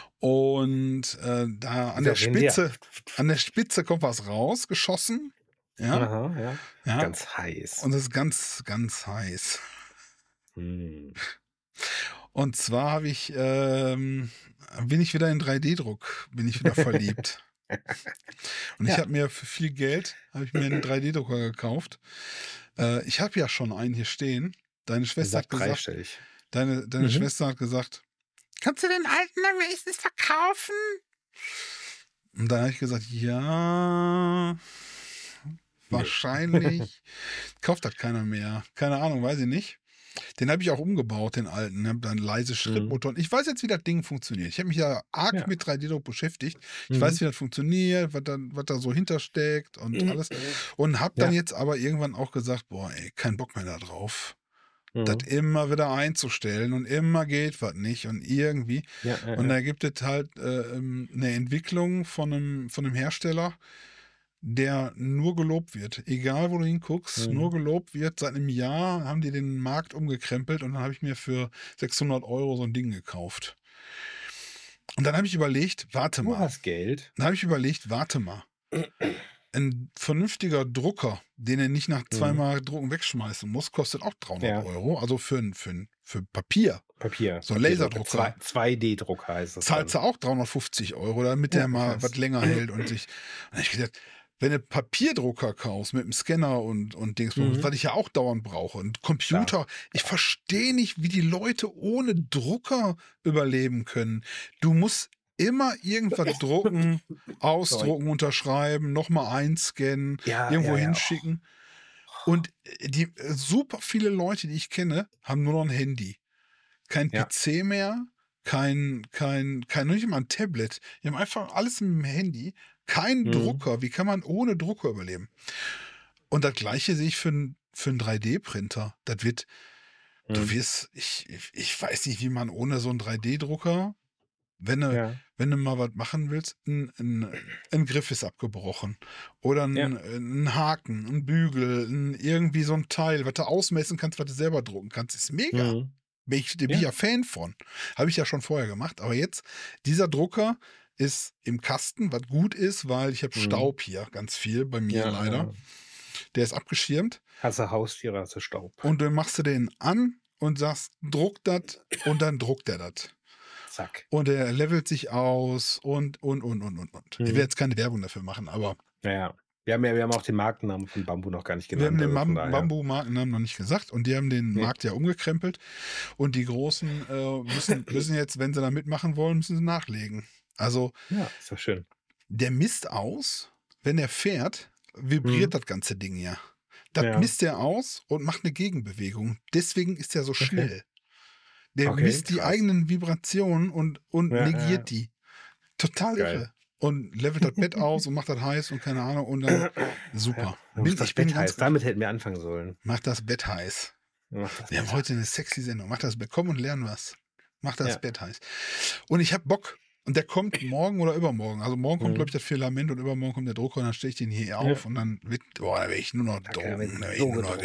Und da an der Spitze kommt was rausgeschossen. Ja. Aha, ja. Ganz heiß. Und das ist ganz, ganz heiß. Hm. Und zwar bin ich wieder in 3D-Druck, bin ich wieder verliebt. Und ich habe mir für viel Geld, einen 3D-Drucker gekauft. Ich habe ja schon einen hier stehen. Deine Schwester hat gesagt, dreistellig. deine Schwester hat gesagt, kannst du den alten dann wenigstens verkaufen? Und dann habe ich gesagt, ja, wahrscheinlich. Kauft das keiner mehr. Keine Ahnung, weiß ich nicht. Den habe ich auch umgebaut, den alten. Habe dann leise Schrittmotoren. Ich weiß jetzt, wie das Ding funktioniert. Ich habe mich ja arg mit 3D-Druck beschäftigt. Ich weiß, wie das funktioniert, was da so hintersteckt und alles. Und habe dann jetzt aber irgendwann auch gesagt, boah, ey, kein Bock mehr da drauf. Das immer wieder einzustellen und immer geht was nicht und irgendwie. Und da gibt es halt eine Entwicklung von einem Hersteller, der nur gelobt wird. Egal, wo du hinguckst, nur gelobt wird. Seit einem Jahr haben die den Markt umgekrempelt und dann habe ich mir für 600 € so ein Ding gekauft. Und dann habe ich überlegt, warte mal. Du hast Geld. Dann habe ich überlegt, warte mal. Ein vernünftiger Drucker, den er nicht nach zweimal Drucken wegschmeißen muss, kostet auch 300 €. Also für Papier. So ein Laserdrucker. 2D-Drucker heißt das. Zahlst du auch 350 €, damit der mal was länger hält und sich. Und dann hab ich gedacht, wenn du Papierdrucker kaufst mit einem Scanner und Dingsbums, was ich ja auch dauernd brauche, und Computer, ich verstehe nicht, wie die Leute ohne Drucker überleben können. Du musst immer irgendwas drucken, ausdrucken, unterschreiben, nochmal einscannen, irgendwo hinschicken. Und die super viele Leute, die ich kenne, haben nur noch ein Handy. Kein PC mehr, nicht mal ein Tablet. Die haben einfach alles mit dem Handy. Kein Drucker. Wie kann man ohne Drucker überleben? Und das Gleiche sehe ich für einen 3D-Printer. Das wird, ich weiß nicht, wie man ohne so einen 3D-Drucker, wenn du mal was machen willst, ein Griff ist abgebrochen. Oder ein Haken, ein Bügel, irgendwie so ein Teil, was du ausmessen kannst, was du selber drucken kannst. Ist mega. Bin ich ja Fan von. Habe ich ja schon vorher gemacht. Aber jetzt, dieser Drucker ist im Kasten, was gut ist, weil ich habe Staub hier, ganz viel bei mir leider. Der ist abgeschirmt. Hast du Haustiere, hast du Staub. Und dann machst du den an und sagst, druck das, und dann druckt er das. Zack. Und er levelt sich aus und. Ich werde jetzt keine Werbung dafür machen, aber. Ja. Wir haben auch den Markennamen von Bambu noch gar nicht genannt. Wir haben den Bambu-Markennamen noch nicht gesagt und die haben den Markt ja umgekrempelt. Und die Großen müssen jetzt, wenn sie da mitmachen wollen, müssen sie nachlegen. Also, ist doch schön. Der misst aus, wenn er fährt, vibriert das ganze Ding ja. Das misst er aus und macht eine Gegenbewegung. Deswegen ist er so schnell. Der misst die eigenen Vibrationen und negiert die. Total irre. Und levelt das Bett aus und macht das heiß und keine Ahnung und dann super. Das Bett heiß. Damit hätten wir anfangen sollen. Mach das Bett heiß. Wir haben heute eine sexy Sendung. Mach das Bett. Komm und lern was. Mach das Bett heiß. Und ich habe Bock. Und der kommt morgen oder übermorgen. Also morgen kommt, glaube ich, das Filament und übermorgen kommt der Drucker und dann stelle ich den hier auf und dann da werde ich nur noch drucken. Da werde ich nur noch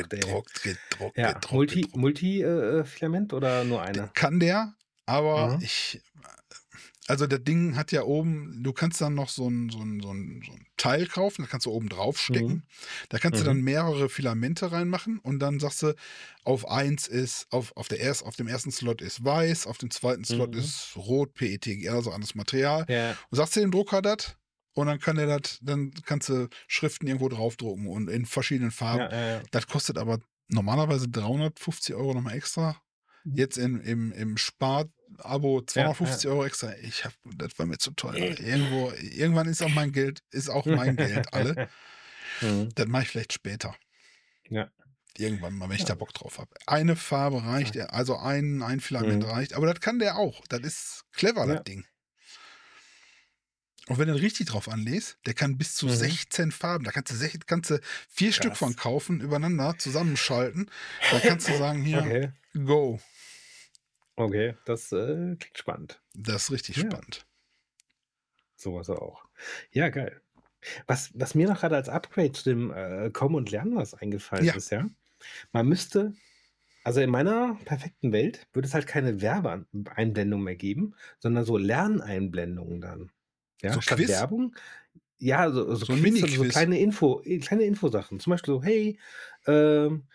gedruckt. Multifilament oder nur eine? Kann der, aber Also das Ding hat ja oben, du kannst dann noch so ein Teil kaufen, das kannst du oben drauf stecken. Mhm. Da kannst du dann Mhm. mehrere Filamente reinmachen und dann sagst du, auf dem ersten Slot ist weiß, auf dem zweiten Slot Mhm. ist rot, PETG, also anderes Material. Ja. Und sagst du dem Drucker das und dann dann kannst du Schriften irgendwo draufdrucken und in verschiedenen Farben. Ja. Das kostet aber normalerweise 350 Euro nochmal extra. Jetzt im Spar-Abo Ja, ja. 250 Euro extra. Das war mir zu teuer. Irgendwann ist auch mein Geld alle. Mhm. Das mache ich vielleicht später. Ja. Irgendwann mal, wenn ich Ja. da Bock drauf habe. Eine Farbe reicht, Zack. also ein Filament Mhm. reicht. Aber das kann der auch. Das ist clever, das Ja. Ding. Und wenn du richtig drauf anlegst, der kann bis zu Mhm. 16 Farben. Da kannst du 4 Stück von Krass. kaufen, übereinander zusammenschalten. Da kannst du sagen, hier, Okay. go. Okay, das klingt spannend. Das ist richtig Ja, spannend. sowas auch. Ja, geil. Was mir noch gerade als Upgrade zu dem Kommen und Lernen was eingefallen Ja, ist, ja. Man müsste, also in meiner perfekten Welt würde es halt keine Werbeeinblendung mehr geben, sondern so Lerneinblendungen dann. Ja, so statt Quiz, Werbung, ja, so so ein Quiz oder so Mini-Quiz. kleine Infosachen. Zum Beispiel so, hey, ähm,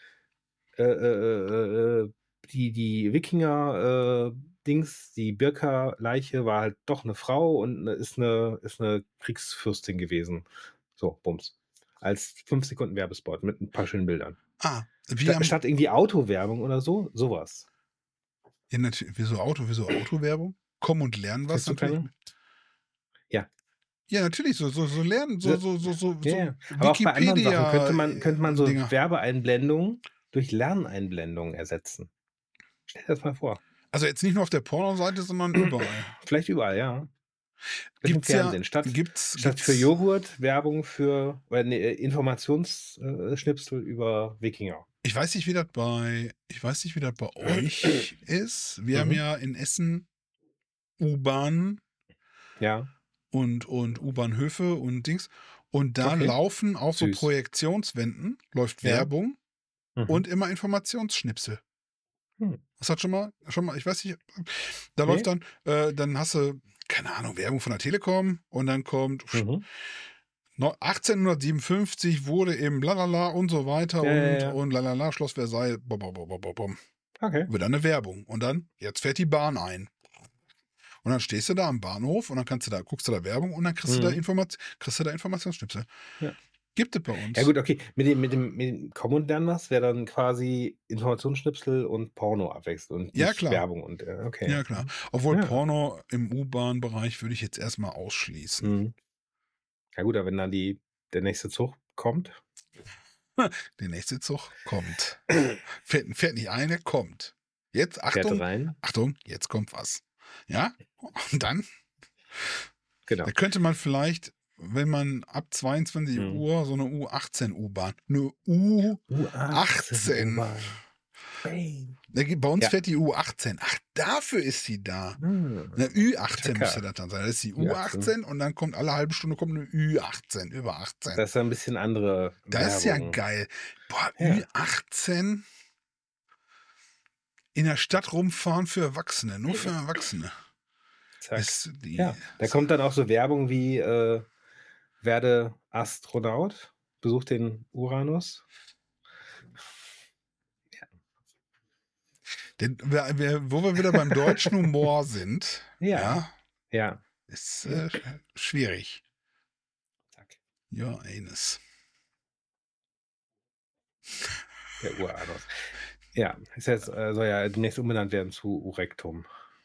die Wikinger-Dings, die Birka-Leiche war halt doch eine Frau und ist eine Kriegsfürstin gewesen. So, Bums. Als 5 Sekunden Werbespot mit ein paar schönen Bildern. Wir haben, Statt irgendwie Autowerbung oder so, sowas. ja, natürlich, wieso Autowerbung? Komm und lernen was Kennst du natürlich. keine? Ja. Ja, natürlich, so lernen, Ja, ja. Aber auch bei anderen Sachen könnte man so Wikipedia-Dinger. Werbeeinblendungen durch Lerneinblendungen ersetzen. Stell dir das mal vor. Also jetzt nicht nur auf der Pornoseite, sondern überall. Vielleicht überall, ja. Im Gibt's ja, Fernsehen. Statt für gibt's, Joghurt Werbung für Informationsschnipsel über Wikinger. ich weiß nicht, wie das bei euch ist. Wir haben Mhm. ja in Essen U-Bahn Ja, und U-Bahnhöfe und Dings. Und da okay. laufen auf so Süß. Projektionswänden, läuft Ja. Werbung Mhm. und immer Informationsschnipsel. Hm. Das hat schon mal, ich weiß nicht, da Nee. läuft dann hast du, keine Ahnung, Werbung von der Telekom und dann kommt Mhm. 1857 wurde im Lalala und so weiter Ja. und Lalala, Schloss Versailles, bom, bom, bom, bom, bom. Okay. Wird dann eine Werbung. Und dann, jetzt fährt die Bahn ein. Und dann stehst du da am Bahnhof und dann guckst du da Werbung und dann kriegst du da Informationsschnipsel. Ja. Gibt es bei uns. Ja gut, okay. Mit dem Kommen und Lernen was wäre dann quasi Informationsschnipsel und Porno abwechselnd und Ja, nicht klar. Werbung und okay. Ja, klar. Obwohl Ja. Porno im U-Bahn-Bereich würde ich jetzt erstmal ausschließen. Mhm. Ja gut, aber wenn dann der nächste Zug kommt. Der nächste Zug kommt. Fährt nicht ein, der kommt. Jetzt, Fährt Achtung, rein. jetzt kommt was. Ja? Und dann? Genau. Da könnte man vielleicht, wenn man ab 22 Uhr so eine U18 U-Bahn, eine U18. U18. Bei uns Ja. fährt die U18. Ach, dafür ist sie da. Hm. Eine Ü18 Checker. müsste das dann sein. Das ist die Ü18. U18 und dann kommt alle halbe Stunde eine Ü18, über 18. Das ist ein bisschen andere Das ist ja Werbung. geil. Boah, Ja. Ü18 in der Stadt rumfahren für Erwachsene, nur für Erwachsene. Zack. Ist die, Ja, da kommt dann auch so Werbung wie werde Astronaut, besuch den Uranus. wo wir wieder beim deutschen Humor sind, Ja. ist schwierig. Zack. Ja, eines. Der Uranus. Ja, ist jetzt, soll ja demnächst umbenannt werden zu Urektum.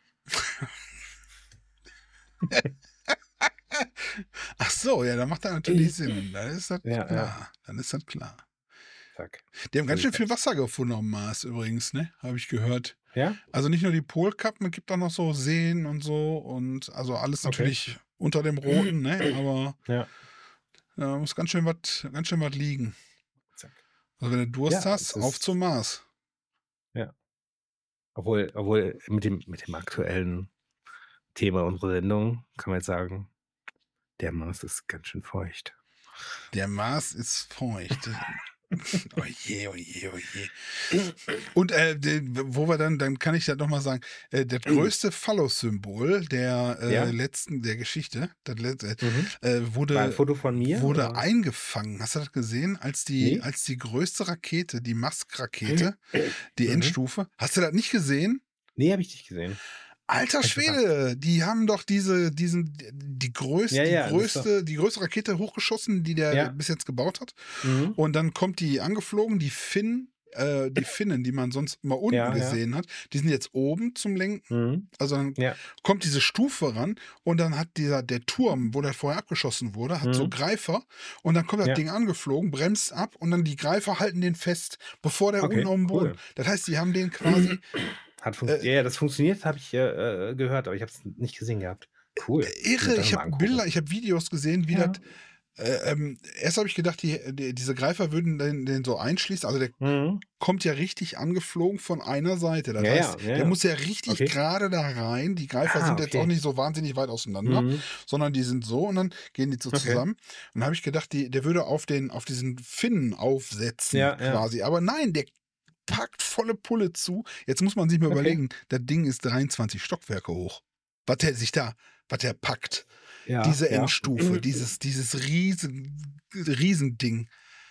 Ach so, ja, dann macht das natürlich Sinn. Dann ist das Ja, klar. ja. Dann ist das klar. Zack. Die haben ganz So schön ist viel das. Wasser gefunden auf dem Mars übrigens, ne? Habe ich gehört. Ja? Also nicht nur die Polkappen, es gibt auch noch so Seen und so und also alles Okay. natürlich unter dem Roten, ne? Aber Ja. da muss ganz schön was liegen. Zack. Also wenn du Durst Ja, hast, es auf ist- zum Mars. Obwohl mit dem aktuellen Thema unserer Sendung kann man jetzt sagen, der Mars ist ganz schön feucht. Der Mars ist feucht. Oh je, oh je, oh je. Und wo wir dann kann ich das nochmal sagen, das größte Phallus-Symbol der Ja? der Geschichte, Mhm. War ein wurde Foto von mir wurde oder? eingefangen. Hast du das gesehen? Nee? Als die größte Rakete, die Musk-Rakete, die Mhm. Endstufe. Hast du das nicht gesehen? Nee, habe ich nicht gesehen. Alter Hab ich verpasst. Schwede, die haben doch die Ja, ja, das war größte Rakete hochgeschossen, die der ja. bis jetzt gebaut hat. Mhm. Und dann kommt die angeflogen, die Finnen, die man sonst immer unten Ja, ja. gesehen hat, die sind jetzt oben zum Lenken. Mhm. Also dann Ja. kommt diese Stufe ran und dann hat der Turm, wo der vorher abgeschossen wurde, hat so Mhm. Greifer und dann kommt das Ja. Ding angeflogen, bremst ab und dann die Greifer halten den fest, bevor der unten Okay, auf dem Boden. cool. Das heißt, die haben den quasi Ja, das funktioniert, habe ich, gehört, aber ich habe es nicht gesehen gehabt. Cool. Muss irre. mir das Ich noch habe mal angucken. Bilder, ich habe Videos gesehen, wie das. Ja. Erst habe ich gedacht, diese Greifer würden den so einschließen. Also der Mhm. kommt ja richtig angeflogen von einer Seite. Das Ja, heißt, ja, ja, der ja. muss ja richtig Okay. gerade da rein. Die Greifer sind jetzt auch Okay. nicht so wahnsinnig weit auseinander, Mhm. sondern die sind so und dann gehen die so Okay. zusammen. Und dann habe ich gedacht, der würde auf diesen Finnen aufsetzen Ja, ja. quasi. Aber nein, der packt volle Pulle zu. Jetzt muss man sich mal Okay. überlegen, das Ding ist 23 Stockwerke hoch. Was der packt. Ja, Diese ja. Endstufe, dieses Riesending.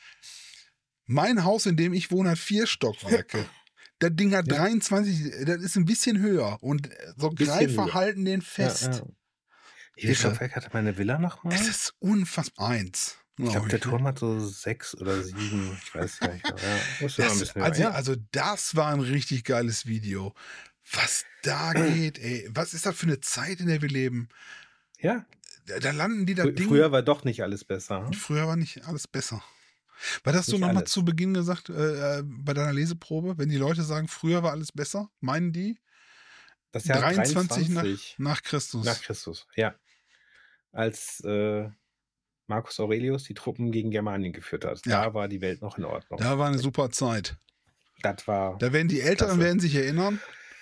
Mein Haus, in dem ich wohne, hat 4 Stockwerke. Das Ding hat Ja. 23, das ist ein bisschen höher. Und so Bisschen Greifer höher. halten den Ja, fest. ja. Wie viel Irre. Stockwerk hatte meine Villa noch Es mal? ist unfassbar. 1, Ich glaube, glaube der ich. Ne? Turm hat so 6 oder 7. Ich weiß gar nicht mehr. Ja, muss schon noch 'n bisschen höher. Ja. Also das war ein richtig geiles Video. Was da geht, ey. Was ist das für eine Zeit, in der wir leben? Ja. Da landen die das Ding. Früher war doch nicht alles besser, hm? Früher war nicht alles besser. Was hast du Nicht noch mal alles. zu Beginn gesagt, bei deiner Leseprobe? Wenn die Leute sagen, früher war alles besser, meinen die Das Jahr 23 23 nach nach Christus. Christus, ja. Als, Marcus Aurelius die Truppen gegen Germanien geführt hat. Ja. Da war die Welt noch in Ordnung. Da war eine super Zeit. Das war Da werden die Älteren klasse. werden sich erinnern.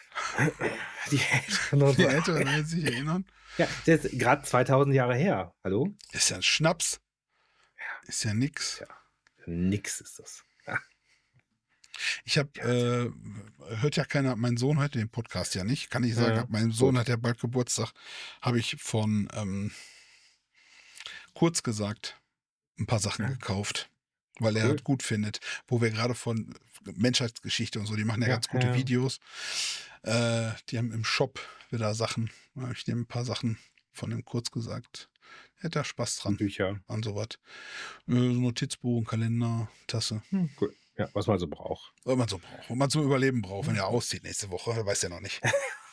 Die Älteren und Die so. Älteren werden sich erinnern. Ja, das ist grad 2000 Jahre her. Hallo? Ist ja ein Schnaps. Ist ja nix. Tja, nix ist das. Ja. Ich habe, hört ja keiner, mein Sohn hört den Podcast ja nicht, kann ich sagen, Ja, mein Sohn gut. hat ja bald Geburtstag, habe ich von kurz gesagt ein paar Sachen Ja. gekauft, weil er Cool. das gut findet, wo wir gerade von Menschheitsgeschichte und so, die machen ja Ja, ganz gute ja. Videos. Die haben im Shop wieder Sachen, da habe ich dem ein paar Sachen von dem kurz gesagt. Er hat da Spaß dran, Bücher. an sowas. So Notizbuch, ein Kalender, Tasse. Cool. Ja, was man so braucht. Was man so braucht. Was man zum Überleben braucht, wenn er auszieht nächste Woche, weiß er noch nicht.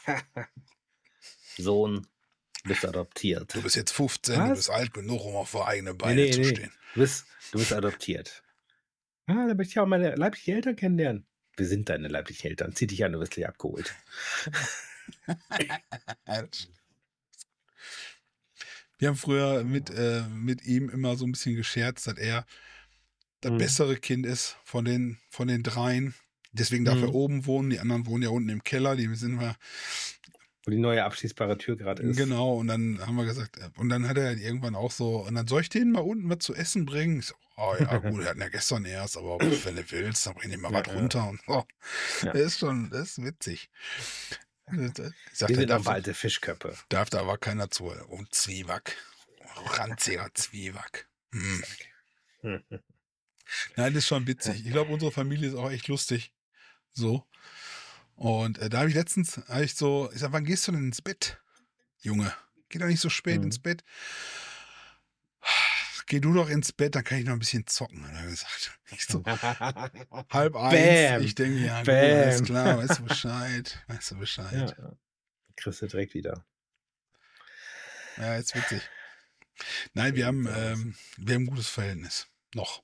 Sohn, du bist adoptiert. Du bist jetzt 15, du Was? bist alt genug, um auf eigene Beine zu stehen. Du bist adoptiert. Da möchte ich auch meine leiblichen Eltern kennenlernen. Wir sind deine leiblichen Eltern. Zieh dich an, du wirst gleich abgeholt. Wir haben früher mit ihm immer so ein bisschen gescherzt, dass er das bessere Kind ist von den dreien. Deswegen darf er oben wohnen. Die anderen wohnen ja unten im Keller. Die sind wir. Wo die neue abschließbare Tür gerade ist. Genau. Und dann haben wir gesagt, und dann hat er halt irgendwann auch so, und dann soll ich denen mal unten was zu essen bringen? Ich so, oh ja, gut, wir hatten ja gestern erst, aber wenn du willst, dann bring ich mal was runter. Und so. Ja. Das ist witzig. Wir sind aber alte Fischköpfe. Darf da aber keiner zu. Und Zwieback. Ranziger Zwieback. Nein, das ist schon witzig. Ich glaube, unsere Familie ist auch echt lustig. So. Und da habe ich letztens, ich sag, wann gehst du denn ins Bett? Junge, geh doch nicht so spät ins Bett. Geh du doch ins Bett, dann kann ich noch ein bisschen zocken, hat er gesagt. Ich so, 12:30. Bam. Ich denke, ja, gut, Bam. alles klar, weißt du Bescheid. Ja. Kriegst du direkt wieder. Ja, ist witzig. Nein, wir haben ein gutes Verhältnis. Noch.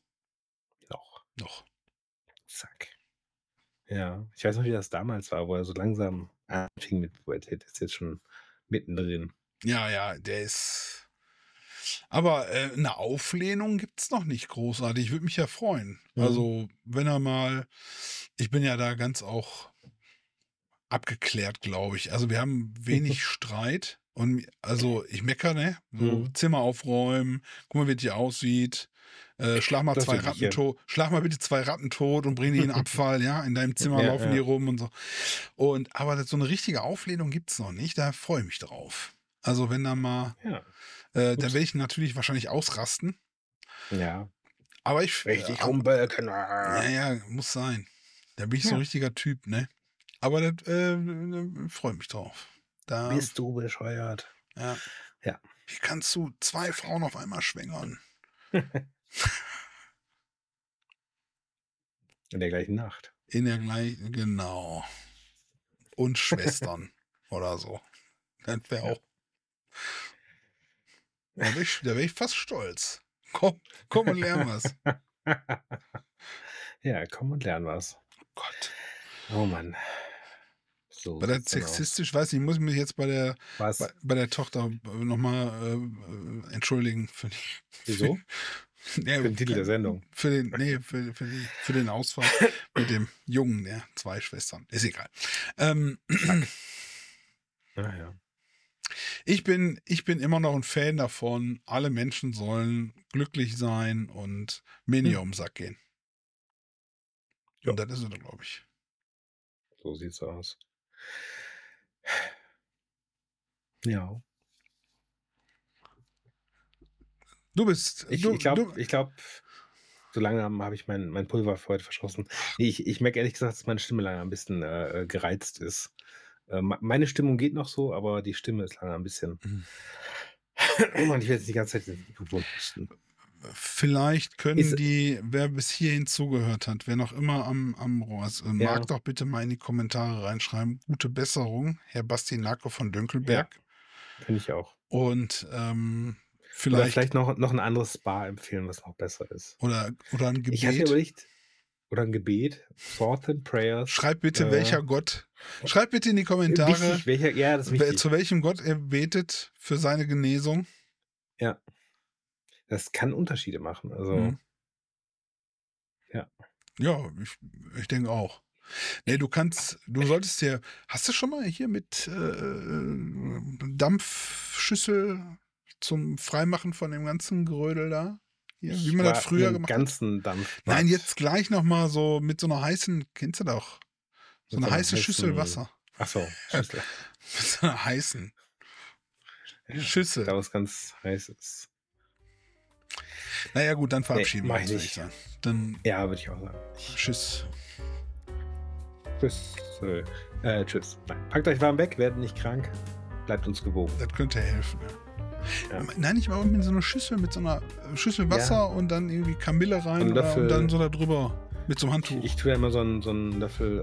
Zack. Ja, ich weiß noch, wie das damals war, wo er so langsam anfing mit Pubertät. Ist jetzt schon mittendrin. Ja, der ist. Aber eine Auflehnung gibt es noch nicht großartig. Ich würde mich ja freuen. Also, wenn er mal. Ich bin ja da ganz auch abgeklärt, glaube ich. Also wir haben wenig Streit und also ich meckere, ne? So Zimmer aufräumen, guck mal, wie es hier aussieht. Schlag mal Das zwei will ich Ratten hier. tot, schlag mal bitte 2 Ratten tot und bring die in den Abfall, ja? In deinem Zimmer laufen die rum und so. Und aber so eine richtige Auflehnung gibt's noch nicht, da freue ich mich drauf. Also wenn da mal, Ja. da werde ich natürlich wahrscheinlich ausrasten. Ja. Aber ich Richtig rumbölken. ja, muss sein. Da bin ich so ein richtiger Typ, ne? Aber das freue mich drauf. Da, Bist du bescheuert? ja. Ja. Wie kannst du 2 Frauen auf einmal schwängern? In der gleichen Nacht. In der gleichen, genau. Und Schwestern oder so. Das wäre auch. Da wär ich fast stolz. Komm und lern was. Ja, komm und lern was. Gott. Oh Mann. So War das sieht's dann aus. sexistisch? Weiß nicht, ich muss mich jetzt bei der, Was? bei der Tochter nochmal entschuldigen für die. Wieso? Ja, Für den Titel der Sendung. Für den, nee, für den Ausfall mit dem Jungen, der 2 Schwestern. Ist egal. Ja. Ich bin immer noch ein Fan davon, alle Menschen sollen glücklich sein und mir nie um den Sack gehen. Ja. Und das ist es, glaube ich. So sieht's aus. Ja. Du bist. Ich glaube, so langsam habe ich mein Pulver für heute verschossen. Nee, ich merke ehrlich gesagt, dass meine Stimme lange ein bisschen gereizt ist. Meine Stimmung geht noch so, aber die Stimme ist lange ein bisschen. Und ich werde jetzt die ganze Zeit in die Mikrofon husten. Vielleicht können wer bis hierhin zugehört hat, wer noch immer am Rohr ist, mag doch bitte mal in die Kommentare reinschreiben. Gute Besserung, Herr Bastinacco von Dönkelberg. Ja, finde ich auch. Und vielleicht noch ein anderes Spa empfehlen, was noch besser ist. Oder ein Gebet. Ich hatte überlegt, oder ein Gebet, Thoughts and Prayers. Schreibt bitte, welcher Gott. Schreibt bitte in die Kommentare, wichtig, das ist wichtig. Zu welchem Gott er betet für seine Genesung. Ja. Das kann Unterschiede machen. Also, ja. Ja, ich denke auch. Nee, du solltest dir, hast du schon mal hier mit Dampfschüssel zum Freimachen von dem ganzen Gerödel da? Hier, wie man das früher gemacht hat? Ganzen Dampf. Nein, jetzt gleich nochmal so mit so einer heißen, kennst du doch? So eine heiße Schüssel Wasser. Ach so, Schüssel. Mit so einer heißen Schüssel. Da was ganz heißes. Naja gut, dann verabschieden wir uns, würde ich sagen. Dann ja, würde ich auch sagen. Tschüss. Tschüss. Tschüss. Nein. Packt euch warm weg, werdet nicht krank. Bleibt uns gewogen. Das könnte helfen, ja. Nein, ich war mit so einer Schüssel, Wasser und dann irgendwie Kamille rein und dann so da drüber mit so einem Handtuch. Ich tue ja immer so einen Löffel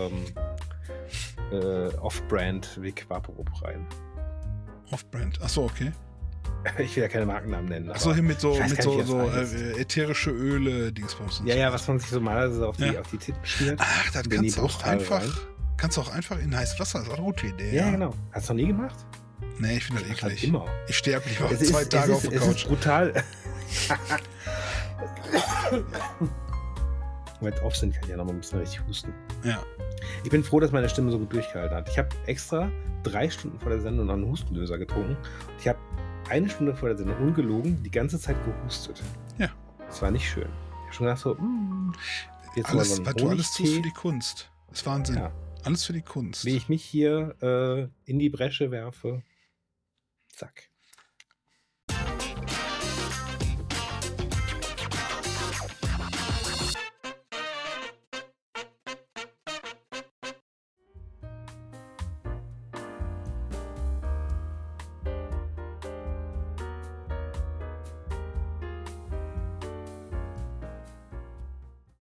Off-Brand Vic Vaporub rein. Off-Brand, achso, okay. Ich will ja keine Markennamen nennen. Achso, hier mit so ätherische Öle, Dingsbums. Ja, was man sich so mal auf die Titten schmiert. Ach, das kannst du auch einfach in heißes Wasser, das ist auch eine gute Idee. Ja, genau. Hast du noch nie gemacht? Nee, ich finde das eklig. Immer. Ich sterbe lieber 2 Tage auf der Couch. Es ist brutal. Wenn wir auf sind, kann ich ja noch mal ein bisschen richtig husten. Ja. Ich bin froh, dass meine Stimme so gut durchgehalten hat. Ich habe extra 3 Stunden vor der Sendung noch einen Hustenlöser getrunken. Ich habe 1 Stunde vor der Sendung ungelogen die ganze Zeit gehustet. Ja. Das war nicht schön. Ich habe schon gedacht so, jetzt alles, mal so was du alles tust für die Kunst. Das ist Wahnsinn. Ja. Alles für die Kunst. Wie ich mich hier in die Bresche werfe. Zack.